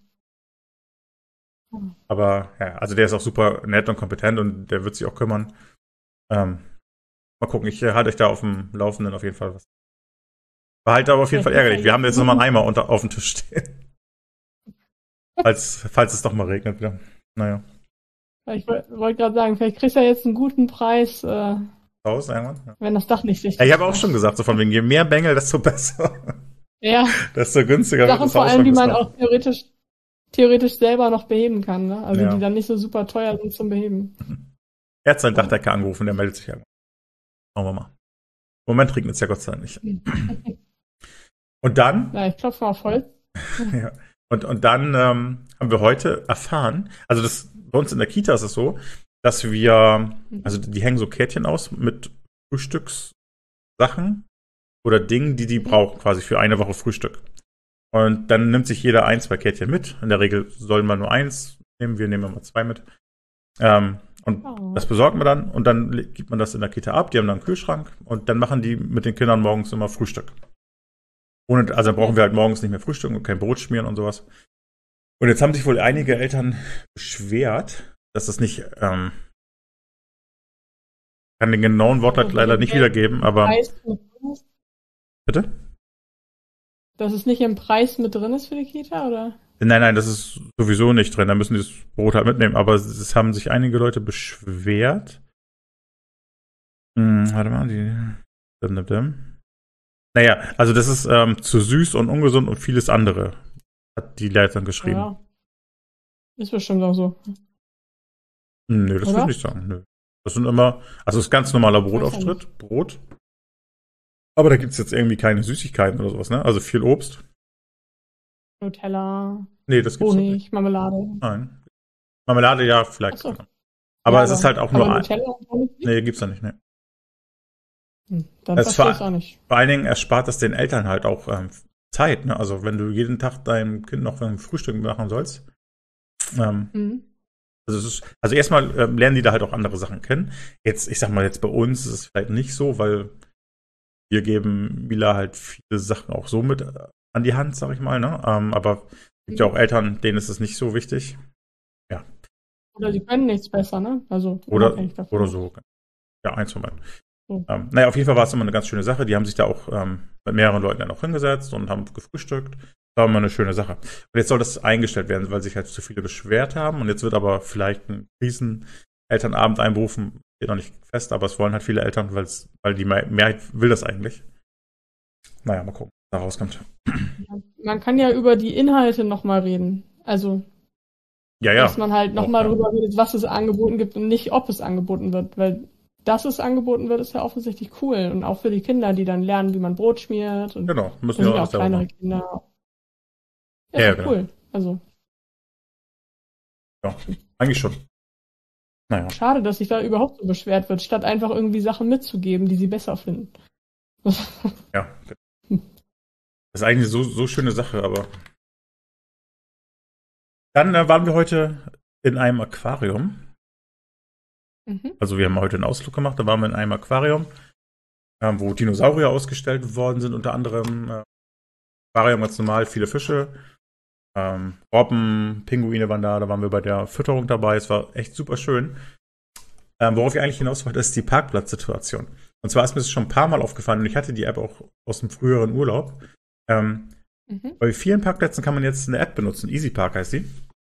Aber ja, also der ist auch super nett und kompetent und der wird sich auch kümmern. Ähm, mal gucken, ich äh, halte euch da auf dem Laufenden auf jeden Fall was. War halt aber auf jeden Ja, Fall ärgerlich. Wir haben jetzt ja. nochmal einen Eimer unter, auf dem Tisch stehen. falls, falls es doch mal regnet wieder. Naja. Ich wollte wollt gerade sagen, vielleicht kriegst du ja jetzt einen guten Preis, äh, Haus irgendwann. Ja. wenn das Dach nicht sichtbar Ja, ich habe auch schon gesagt, so von wegen, je mehr Bengel, desto besser. Ja, desto günstiger wird Sachen das vor Haus. allem, die wenn man es auch theoretisch, theoretisch selber noch beheben kann, ne? Also Ja. die dann nicht so super teuer sind zum Beheben. Er hat seinen Dachdecker angerufen, der meldet sich irgendwann. Schauen wir mal. Im Moment regnet es ja Gott sei Dank nicht. Und dann, Ja, ich klopfe mal auf Holz. ja, und, und dann ähm, haben wir heute erfahren, also das, bei uns in der Kita ist es so, dass wir, also die hängen so Kärtchen aus mit Frühstückssachen oder Dingen, die die brauchen, quasi für eine Woche Frühstück. Und dann nimmt sich jeder ein, zwei Kärtchen mit. In der Regel sollen wir nur eins nehmen, wir nehmen immer zwei mit. Ähm, und Oh. das besorgen wir dann und dann le- gibt man das in der Kita ab. Die haben dann einen Kühlschrank und dann machen die mit den Kindern morgens immer Frühstück. Ohne, also dann brauchen wir halt morgens nicht mehr frühstücken und kein Brot schmieren und sowas. Und jetzt haben sich wohl einige Eltern beschwert, dass das nicht, ähm, kann den genauen Wortlaut Also, leider wenn nicht der wiedergeben, aber Preis mit drin ist? bitte? Dass es nicht im Preis mit drin ist für die Kita, oder? Nein, nein, das ist sowieso nicht drin. Da müssen die das Brot halt mitnehmen. Aber es, es haben sich einige Leute beschwert. Hm, warte mal, die. Dim, dim, dim. Naja, also das ist ähm, zu süß und ungesund und vieles andere, hat die Leiterin geschrieben. Ja. Ist bestimmt auch so. Hm, Nö, das Oder? würde ich nicht sagen. Nö. Das sind immer, also es ist ganz normaler Brotaufstritt, Brot. Aber da gibt es jetzt irgendwie keine Süßigkeiten oder sowas, ne? Also viel Obst. Nutella, Nee, das gibt's noch nicht. Honig, Marmelade. Nein. Marmelade, ja, vielleicht. Ach so. Aber Ja, es ist halt auch nur aber ein. Nutella und Honig nicht? Nee, gibt's da nicht, ne. Hm, dann Es verstehe war- ich auch nicht. Vor allen Dingen erspart das den Eltern halt auch ähm, Zeit, ne? Also wenn du jeden Tag deinem Kind noch ein Frühstück machen sollst. Ähm, Mhm. also es ist, also erstmal ähm, lernen die da halt auch andere Sachen kennen. Jetzt, ich sag mal, jetzt bei uns ist es vielleicht nicht so, weil wir geben Mila halt viele Sachen auch so mit äh, an die Hand, sag ich mal, ne? Ähm, aber es gibt ja auch Eltern, denen ist es nicht so wichtig. Oder sie können nichts besser, ne? Also Oder, unabhängig davon. oder so. Ja, eins von beiden. So. Ähm, naja, auf jeden Fall war es immer eine ganz schöne Sache. Die haben sich da auch ähm, mit mehreren Leuten dann auch hingesetzt und haben gefrühstückt. Das war immer eine schöne Sache. Und jetzt soll das eingestellt werden, weil sich halt zu viele beschwert haben. Und jetzt wird aber vielleicht ein Krisenelternabend einberufen, steht noch nicht fest, aber es wollen halt viele Eltern, weil's, weil die Mehrheit will das eigentlich. Naja, mal gucken, was da rauskommt. Man kann ja über die Inhalte nochmal reden. Also, Ja, ja. dass man halt nochmal Auch, ja. darüber redet, was es angeboten gibt und nicht, ob es angeboten wird. Weil, dass es angeboten wird, ist ja offensichtlich cool. Und auch für die Kinder, die dann lernen, wie man Brot schmiert. Und Genau, müssen das wir sind ja auch auch selber kleinere machen. Kinder. Ja, Ja, ist genau. cool. Also, Ja, eigentlich schon. Naja. schade, dass sich da überhaupt so beschwert wird, statt einfach irgendwie Sachen mitzugeben, die sie besser finden. Ja. Das ist eigentlich so, so schöne Sache, aber. Dann äh, waren wir heute in einem Aquarium. Mhm. Also wir haben heute einen Ausflug gemacht, da waren wir in einem Aquarium, ähm, wo Dinosaurier ausgestellt worden sind, unter anderem äh, Aquarium ganz normal, viele Fische, ähm, Robben, Pinguine waren da, da waren wir bei der Fütterung dabei, es war echt super schön. Ähm, worauf ich eigentlich hinaus wollte, ist die Parkplatzsituation. Und zwar ist mir das schon ein paar Mal aufgefallen und ich hatte die App auch aus dem früheren Urlaub. Ähm, Mhm. bei vielen Parkplätzen kann man jetzt eine App benutzen, Easy Park heißt die.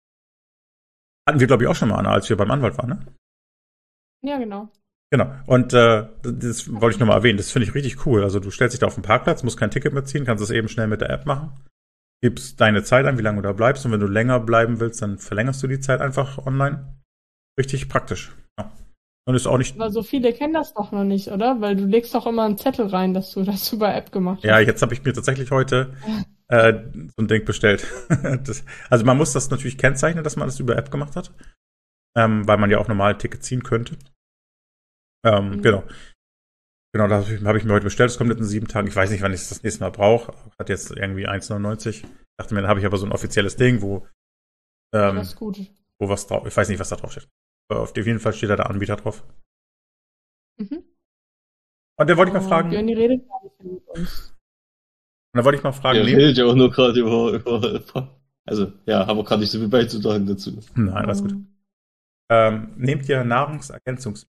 Hatten wir, glaube ich, auch schon mal, Anna, als wir beim Anwalt waren, ne? Ja, genau. Genau. Und äh, das wollte ich nochmal erwähnen. Das finde ich richtig cool. Also du stellst dich da auf den Parkplatz, musst kein Ticket mehr ziehen, kannst es eben schnell mit der App machen. Gibst deine Zeit an, wie lange du da bleibst. Und wenn du länger bleiben willst, dann verlängerst du die Zeit einfach online. Richtig praktisch. Ja. Und ist auch nicht. Aber so viele kennen das doch noch nicht, oder? Weil du legst doch immer einen Zettel rein, dass du das über App gemacht hast. Ja, jetzt habe ich mir tatsächlich heute äh, so ein Ding bestellt. das, also man muss das natürlich kennzeichnen, dass man das über App gemacht hat. Ähm, weil man ja auch normal ein Ticket ziehen könnte. Ähm, Mhm. Genau. Genau, das habe ich, hab ich mir heute bestellt. Das kommt jetzt in sieben Tagen. Ich weiß nicht, wann ich es das nächste Mal brauche. Hat jetzt irgendwie eins neunundneunzig. Dachte mir, dann habe ich aber so ein offizielles Ding, wo, Ja, ähm, das ist gut. wo was drauf. Ich weiß nicht, was da drauf steht. Aber auf jeden Fall steht da der Anbieter drauf. Mhm. Und da wollte ich mal Oh, fragen, Björn, die redet gar nicht mit uns. und da wollte ich mal fragen, Ihr nehm, redet ja auch nur gerade über, über, also, ja, aber gerade nicht so viel beizutragen dazu. nein, alles gut. Ähm, nehmt ihr Nahrungsergänzungsmittel?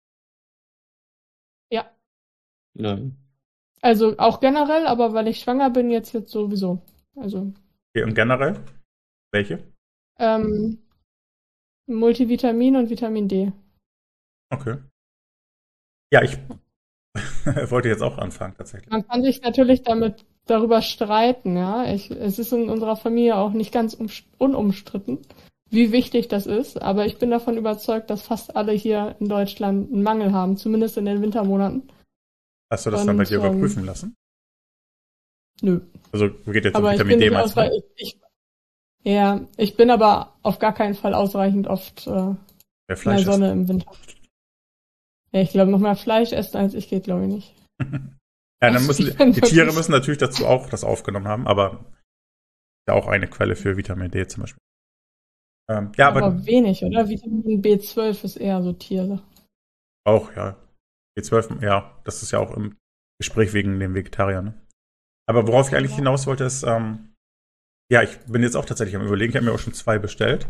Ja, Nein. also auch generell, aber weil ich schwanger bin, jetzt jetzt sowieso. Also Und generell? Welche? ähm, Multivitamin und Vitamin D. Okay. Ja, ich wollte jetzt auch anfangen, tatsächlich. Man kann sich natürlich damit darüber streiten, ja. Ich, es ist in unserer Familie auch nicht ganz umst- unumstritten, wie wichtig das ist, aber ich bin davon überzeugt, dass fast alle hier in Deutschland einen Mangel haben, zumindest in den Wintermonaten. Hast du das dann bei Und, dir ähm, überprüfen lassen? Nö. Also geht jetzt um Aber ich Vitamin bin D, nicht meinst du? ausreichend. Ich, ja, ich bin aber auf gar keinen Fall ausreichend oft äh, Wer in der Fleisch Sonne isst. im Winter. Ja, ich glaube, noch mehr Fleisch essen als ich geht, glaube ich nicht. Ja, dann müssen Ich bin die Tiere wirklich- müssen natürlich dazu auch das aufgenommen haben, aber ja auch eine Quelle für Vitamin D zum Beispiel. Ähm, ja, aber, aber wenig, oder? Vitamin B zwölf ist eher so Tiere. auch, ja. B zwölf, ja, das ist ja auch im Gespräch wegen den Vegetariern. Ne? Aber worauf ich eigentlich Ja. hinaus wollte, ist, ähm, ja, ich bin jetzt auch tatsächlich am Überlegen. Ich habe mir auch schon zwei bestellt.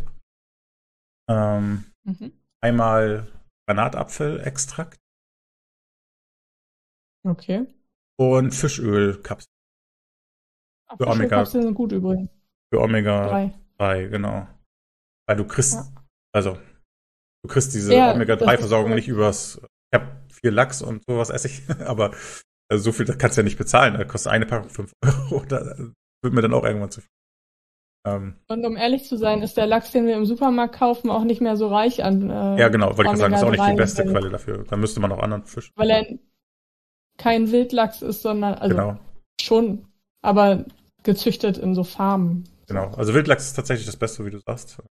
Ähm, Mhm. einmal Granatapfelextrakt Okay. und Fischölkapseln Ach, Für Omega. Fischölkapseln sind gut übrigens. für Omega Drei. drei, genau. Weil du kriegst, Ja. also, du kriegst diese Ja, Omega das drei ist Versorgung cool. nicht übers, ich habe viel Lachs und sowas esse ich, aber also so viel das kannst du ja nicht bezahlen. Da kostet eine Packung fünf Euro. Da wird mir dann auch irgendwann zu viel. Ähm, Und um ehrlich zu sein, ist der Lachs, den wir im Supermarkt kaufen, auch nicht mehr so reich an. Äh, ja, genau, wollte ich gerade sagen, das ist auch nicht die Omega drei, beste weil- Quelle dafür. Da müsste man noch anderen Fisch. Weil er kein Wildlachs ist, sondern, also Genau, schon, aber gezüchtet in so Farmen. genau. Also Wildlachs ist tatsächlich das Beste, wie du sagst.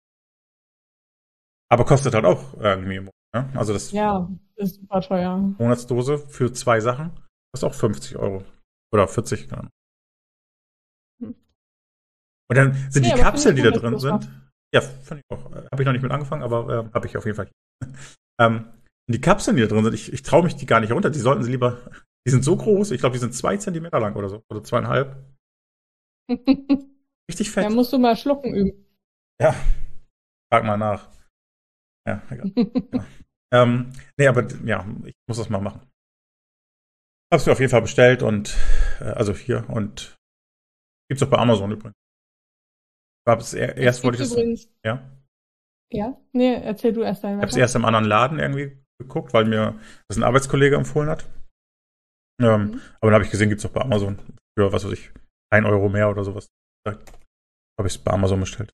Aber kostet halt auch irgendwie im Monat, ne? Also das Ja, ist super teuer. Monatsdose für zwei Sachen kostet auch fünfzig Euro. Oder vierzig, genau. Hm. Und dann sind Nee, die aber Kapseln, die finde da ich gut, drin dass du das sind. Ja, finde ich auch. Habe ich noch nicht mit angefangen, aber äh, habe ich auf jeden Fall. ähm, die Kapseln, die da drin sind, ich, ich traue mich die gar nicht runter. Die sollten sie lieber. Die sind so groß, ich glaube, die sind zwei Zentimeter lang oder so. Oder zweieinhalb. Richtig Da fett. musst du mal schlucken üben. Ja. Frag mal nach. Ja, egal. ähm, nee, aber ja, ich muss das mal machen. Hab's mir auf jeden Fall bestellt und äh, also hier und gibt's auch bei Amazon übrigens. Hab's er, erst wollte ich das. übrigens, Ja. ja? Nee, erzähl du erst Ich einmal. habe es erst im anderen Laden irgendwie geguckt, weil mir das ein Arbeitskollege empfohlen hat. Ähm, Mhm. aber dann habe ich gesehen, gibt's auch bei Amazon für, was weiß ich, ein Euro mehr oder sowas. Da habe ich es bei Amazon bestellt.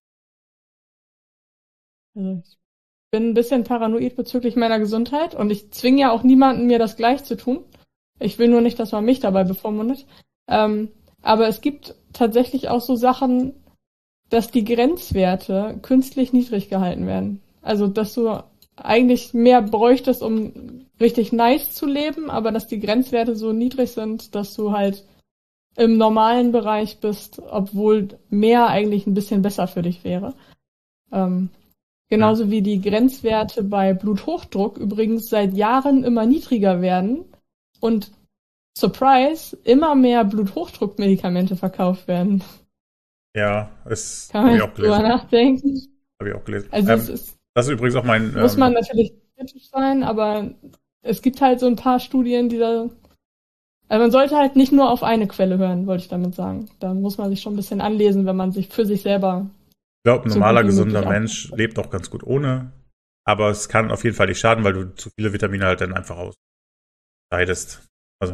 Also ich bin ein bisschen paranoid bezüglich meiner Gesundheit und ich zwinge ja auch niemanden, mir das gleich zu tun. Ich will nur nicht, dass man mich dabei bevormundet. Ähm, aber es gibt tatsächlich auch so Sachen, dass die Grenzwerte künstlich niedrig gehalten werden. Also, dass du eigentlich mehr bräuchtest, um richtig nice zu leben, aber dass die Grenzwerte so niedrig sind, dass du halt im normalen Bereich bist, obwohl mehr eigentlich ein bisschen besser für dich wäre. Ähm, genauso wie die Grenzwerte bei Bluthochdruck übrigens seit Jahren immer niedriger werden und Surprise, immer mehr Bluthochdruckmedikamente verkauft werden. Ja, das Kann habe man ich auch jetzt drüber gelesen. nachdenken. Habe ich auch gelesen. Also ähm, es ist, das ist übrigens auch mein. muss Ähm, man natürlich kritisch sein, aber es gibt halt so ein paar Studien, die da. Also man sollte halt nicht nur auf eine Quelle hören, wollte ich damit sagen. Da muss man sich schon ein bisschen anlesen, wenn man sich für sich selber. ich glaube, ein so normaler, gut wie gesunder möglich Mensch lebt auch ganz gut ohne. Aber es kann auf jeden Fall nicht schaden, weil du zu viele Vitamine halt dann einfach ausscheidest. Also,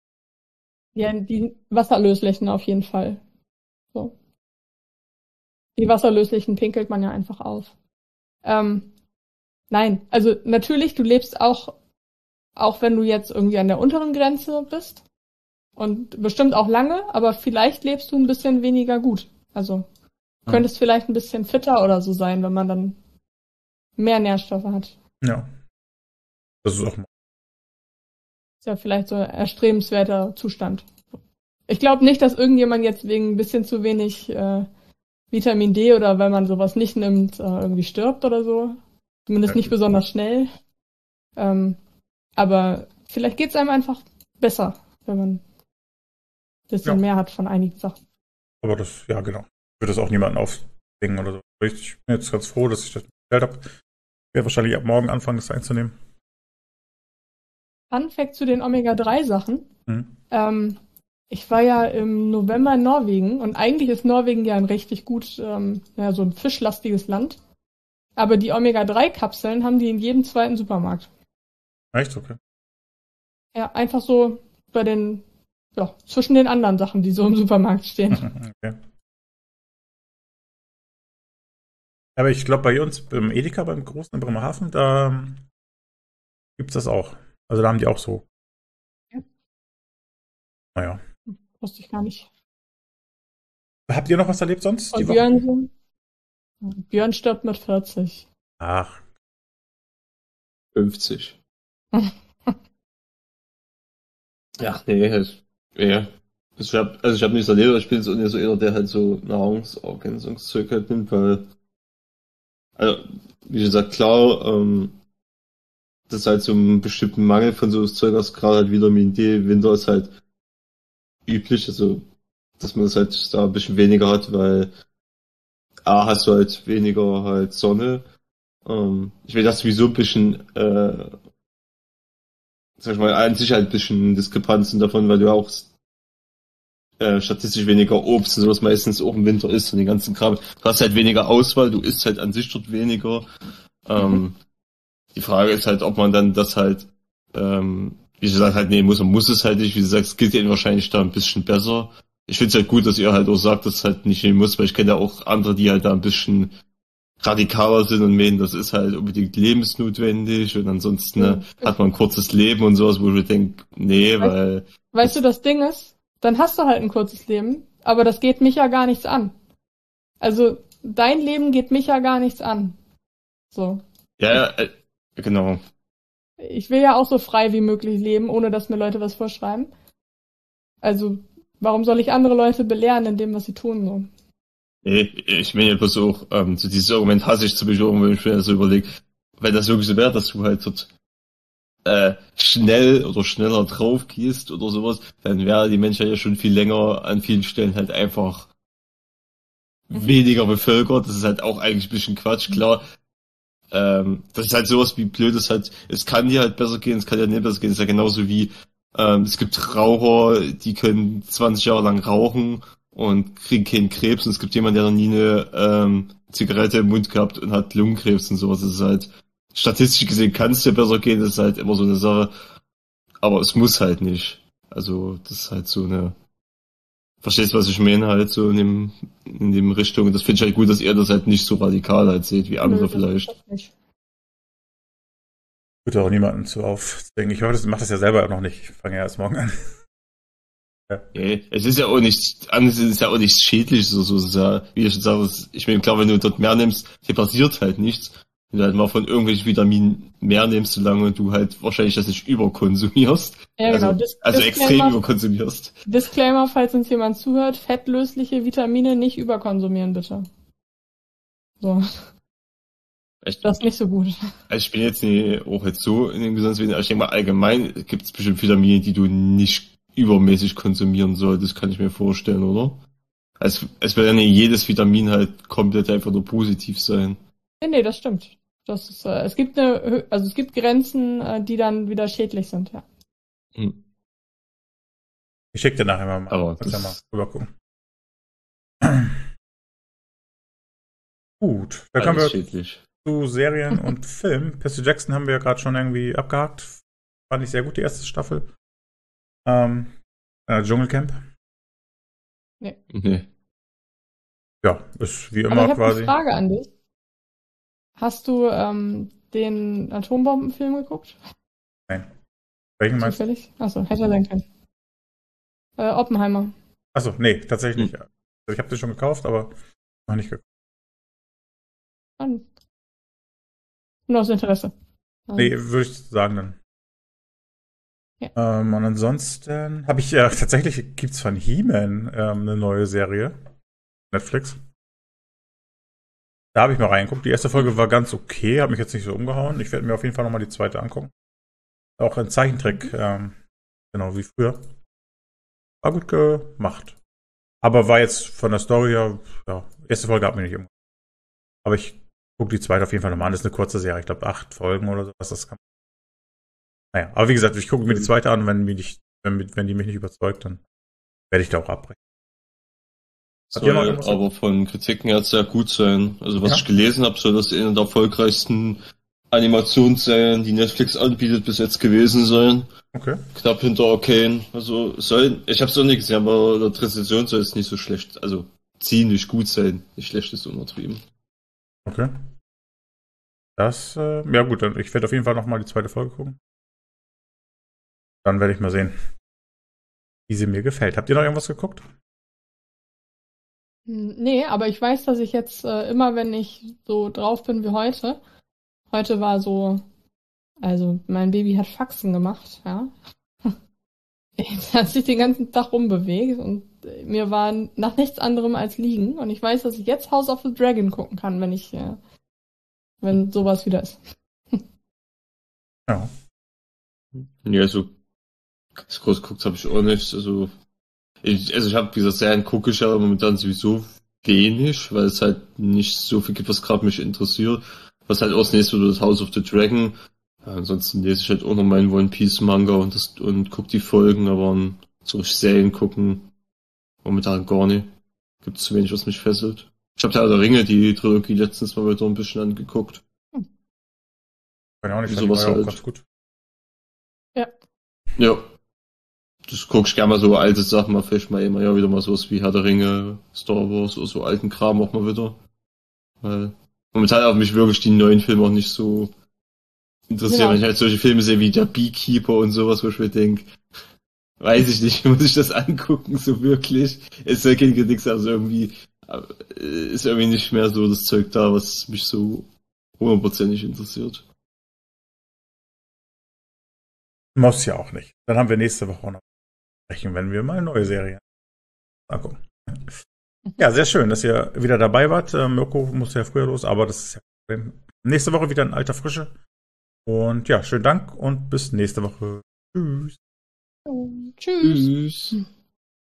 Ja, die wasserlöslichen auf jeden Fall. So. Die wasserlöslichen pinkelt man ja einfach auf. Ähm, nein, also natürlich, du lebst auch, auch wenn du jetzt irgendwie an der unteren Grenze bist. Und bestimmt auch lange, aber vielleicht lebst du ein bisschen weniger gut. Also könntest vielleicht ein bisschen fitter oder so sein, wenn man dann mehr Nährstoffe hat. ja. Das ist auch. Ist ja vielleicht so ein erstrebenswerter Zustand. Ich glaube nicht, dass irgendjemand jetzt wegen ein bisschen zu wenig äh, Vitamin D oder weil man sowas nicht nimmt, äh, irgendwie stirbt oder so. Zumindest nicht besonders schnell. Ähm, aber vielleicht geht's einem einfach besser, wenn man ein bisschen Ja. mehr hat von einigen Sachen. Aber das, ja, genau. Ich würde das auch niemanden aufdringen oder so. Ich bin jetzt ganz froh, dass ich das bestellt habe. Ich werde wahrscheinlich ab morgen anfangen, das einzunehmen. Fun Fact zu den Omega drei Sachen. Mhm. Ähm, ich war ja im November in Norwegen und eigentlich ist Norwegen ja ein richtig gut, ähm, ja, so ein fischlastiges Land. Aber die Omega drei Kapseln haben die in jedem zweiten Supermarkt. Echt? Okay. Ja, einfach so bei den, ja, zwischen den anderen Sachen, die so im Supermarkt stehen. Okay. Aber ich glaube, bei uns im Edeka, beim großen in Bremerhaven, da ähm, gibt's das auch. Also da haben die auch so. Ja. Naja. Wusste ich gar nicht. Habt ihr noch was erlebt sonst? Die Und Woche? Björn, so- Björn stirbt mit vierzig. Ach, fünfzig. Ja, nee, halt, ja. Ich hab, also ich habe nichts erlebt, aber ich bin so, so einer, der halt so Nahrungsergänzungszeug halt nimmt, weil, also, wie gesagt, klar, ähm, das ist halt so ein bestimmten Mangel von so Zeug aus, gerade halt Vitamin D, Winter ist halt üblich, also, dass man das halt da ein bisschen weniger hat, weil A, hast du halt weniger halt Sonne, ähm, ich will das sowieso ein bisschen, äh, sag ich mal, an sich halt ein bisschen Diskrepanzen davon, weil du auch äh, statistisch weniger Obst und sowas meistens auch im Winter isst und den ganzen Kram. Du hast halt weniger Auswahl, du isst halt an sich dort weniger. Ähm, die Frage ist halt, ob man dann das halt, ähm, wie gesagt, halt nehmen muss. Man muss es halt nicht. Wie gesagt, es gilt ihnen wahrscheinlich da ein bisschen besser. Ich finde es halt gut, dass ihr halt auch sagt, dass es halt nicht nehmen muss, weil ich kenne ja auch andere, die halt da ein bisschen radikaler sind und meinen, das ist halt unbedingt lebensnotwendig und ansonsten ne, hat man ein kurzes Leben und sowas, wo ich mir denke, nee, weil... Weißt du, das Ding ist, dann hast du halt ein kurzes Leben, aber das geht mich ja gar nichts an. Also, dein Leben geht mich ja gar nichts an. So. Ja, äh, genau. Ich will ja auch so frei wie möglich leben, ohne dass mir Leute was vorschreiben. Also, warum soll ich andere Leute belehren in dem, was sie tun? So? Nee, ich meine ja bloß auch, ähm, so dieses Argument hasse ich zum Beispiel auch, wenn ich mir so überlege, wenn das wirklich so wäre, dass du halt dort äh, schnell oder schneller drauf gehst oder sowas, dann wäre die Menschheit ja schon viel länger an vielen Stellen halt einfach mhm. weniger bevölkert. Das ist halt auch eigentlich ein bisschen Quatsch, klar. Ähm, das ist halt sowas wie blöd, das halt, es kann dir halt besser gehen, es kann dir nicht besser gehen, es ist ja genauso wie, ähm, es gibt Raucher, die können zwanzig Jahre lang rauchen und kriegen keinen Krebs und es gibt jemanden, der noch nie eine ähm, Zigarette im Mund gehabt und hat Lungenkrebs und sowas. Das ist halt, statistisch gesehen kann es dir besser gehen, das ist halt immer so eine Sache. Aber es muss halt nicht. Also, das ist halt so eine, verstehst du, was ich meine, halt so in dem, in dem Richtung. Und das finde ich halt gut, dass ihr das halt nicht so radikal halt seht, wie andere Nö, das vielleicht. ist das nicht. Würde auch niemanden zu aufzwingen. Ich hoffe, das macht das ja selber noch nicht. Ich fange ja erst morgen an. Ja. Nee, es ist ja auch nicht, anders ist ja auch nichts Schädliches oder so. Es ist ja, wie ich schon sage, es- ich meine, klar, wenn du dort mehr nimmst, dir passiert halt nichts. Wenn du halt mal von irgendwelchen Vitaminen mehr nimmst, solange du halt wahrscheinlich das nicht überkonsumierst. Ja, also, genau. Dis also extrem Disclaimer, überkonsumierst. Disclaimer, falls uns jemand zuhört, fettlösliche Vitamine nicht überkonsumieren, bitte. So, Echt, das ist nicht so gut. also ich bin jetzt nicht auch jetzt so in dem Gesundheitswesen, aber ich denke mal allgemein gibt es bestimmt Vitamine, die du nicht übermäßig konsumieren solltest, kann ich mir vorstellen, oder? Also es wird ja nicht jedes Vitamin halt komplett einfach nur positiv sein. Nee, nee, das stimmt. Das ist, äh, es gibt eine, Hö- also es gibt Grenzen, äh, die dann wieder schädlich sind, ja. Hm. Ich schicke dir nachher mal. Aber Kannst ja mal das rüber gucken. Gut, dann kommen alles wir schädlich. zu Serien und Film. Percy Jackson haben wir ja gerade schon irgendwie abgehakt. Fand ich sehr gut, die erste Staffel. Ähm, äh, Dschungelcamp. Nee. Ja, ist wie Aber immer ich habe quasi. eine Frage an dich. Hast du ähm, den Atombombenfilm geguckt? Welchen meinst du? Zufällig? Achso, hätte er sein können. Äh, Oppenheimer. Achso, nee, tatsächlich Hm. nicht. Also ich habe den schon gekauft, aber noch nicht gekauft. An. Nur aus Interesse. Ähm, Nee, würde ich sagen dann. Ja. Ähm, und ansonsten habe ich ja tatsächlich, gibt's von He-Man ähm, eine neue Serie. Netflix. Da habe ich mal reingeguckt. Die erste Folge war ganz okay, hat mich jetzt nicht so umgehauen. Ich werde mir auf jeden Fall nochmal die zweite angucken. Auch ein Zeichentrick, ähm, genau wie früher. War gut gemacht. Aber war jetzt von der Story her, ja, erste Folge hat mich nicht umgehauen. Aber ich gucke die zweite auf jeden Fall nochmal an. Das ist eine kurze Serie. Ich glaube, acht Folgen oder so. Das kann. Naja, aber wie gesagt, ich gucke mir die zweite an. Wenn, mich nicht, wenn, wenn die mich nicht überzeugt, dann werde ich da auch abbrechen. Habt ihr noch Soll irgendwas? aber von Kritiken her sehr gut sein. Also was Ja. ich gelesen habe, soll das eine der erfolgreichsten Animationsserien, die Netflix anbietet, bis jetzt gewesen sein. Okay. Knapp hinter Arcane. Also soll, ich habe es noch nicht gesehen, aber laut Rezension soll es nicht so schlecht, also ziemlich gut sein. Nicht schlecht ist untertrieben. Okay. Das, äh, ja gut, dann ich werde auf jeden Fall nochmal die zweite Folge gucken. Dann werde ich mal sehen, wie sie mir gefällt. Habt ihr noch irgendwas geguckt? Hm, Nee, aber ich weiß, dass ich jetzt äh, immer, wenn ich so drauf bin wie heute, heute war so, also mein Baby hat Faxen gemacht, ja. Jetzt hat sich den ganzen Tag rumbewegt und äh, mir war nach nichts anderem als liegen. Und ich weiß, dass ich jetzt House of the Dragon gucken kann, wenn ich, äh, wenn sowas wieder ist. Ja. Ja, so ganz groß geguckt habe ich auch nicht. Also ich, also ich habe, wie gesagt, Serien gucke ich aber momentan sowieso wenig, weil es halt nicht so viel gibt, was gerade mich interessiert. Was halt auch das nächste wird, das House of the Dragon. Ja, ansonsten lese ich halt auch noch meinen One Piece Manga und das und guck die Folgen, aber so richtig Serien gucken momentan gar nicht. Gibt zu wenig, was mich fesselt. Ich habe ja der Ringe, die Trilogie letztens mal wieder ein bisschen angeguckt. Kann ja auch nicht Wie sein, die war sowas ja auch halt. ganz gut. Ja. Das guck ich gerne mal so alte Sachen, mal vielleicht mal immer ja wieder mal sowas wie Herr der Ringe, Star Wars oder so alten Kram auch mal wieder. Weil momentan auch mich wirklich die neuen Filme auch nicht so interessieren, Genau. wenn ich halt solche Filme sehe wie der Beekeeper und sowas, wo ich mir denke, weiß ich nicht, muss ich das angucken, so wirklich. Es ist ja kein Kritik, also irgendwie äh, ist irgendwie nicht mehr so das Zeug da, was mich so hundertprozentig interessiert. Muss ja auch nicht. Dann haben wir nächste Woche noch sprechen, wenn wir mal eine neue Serie angucken. Ja, sehr schön, dass ihr wieder dabei wart. Ähm, Mirko muss ja früher los, aber das ist ja kein Problem. Nächste Woche wieder in alter Frische. Und ja, schönen Dank und bis nächste Woche. Tschüss. Tschüss. Tschüss.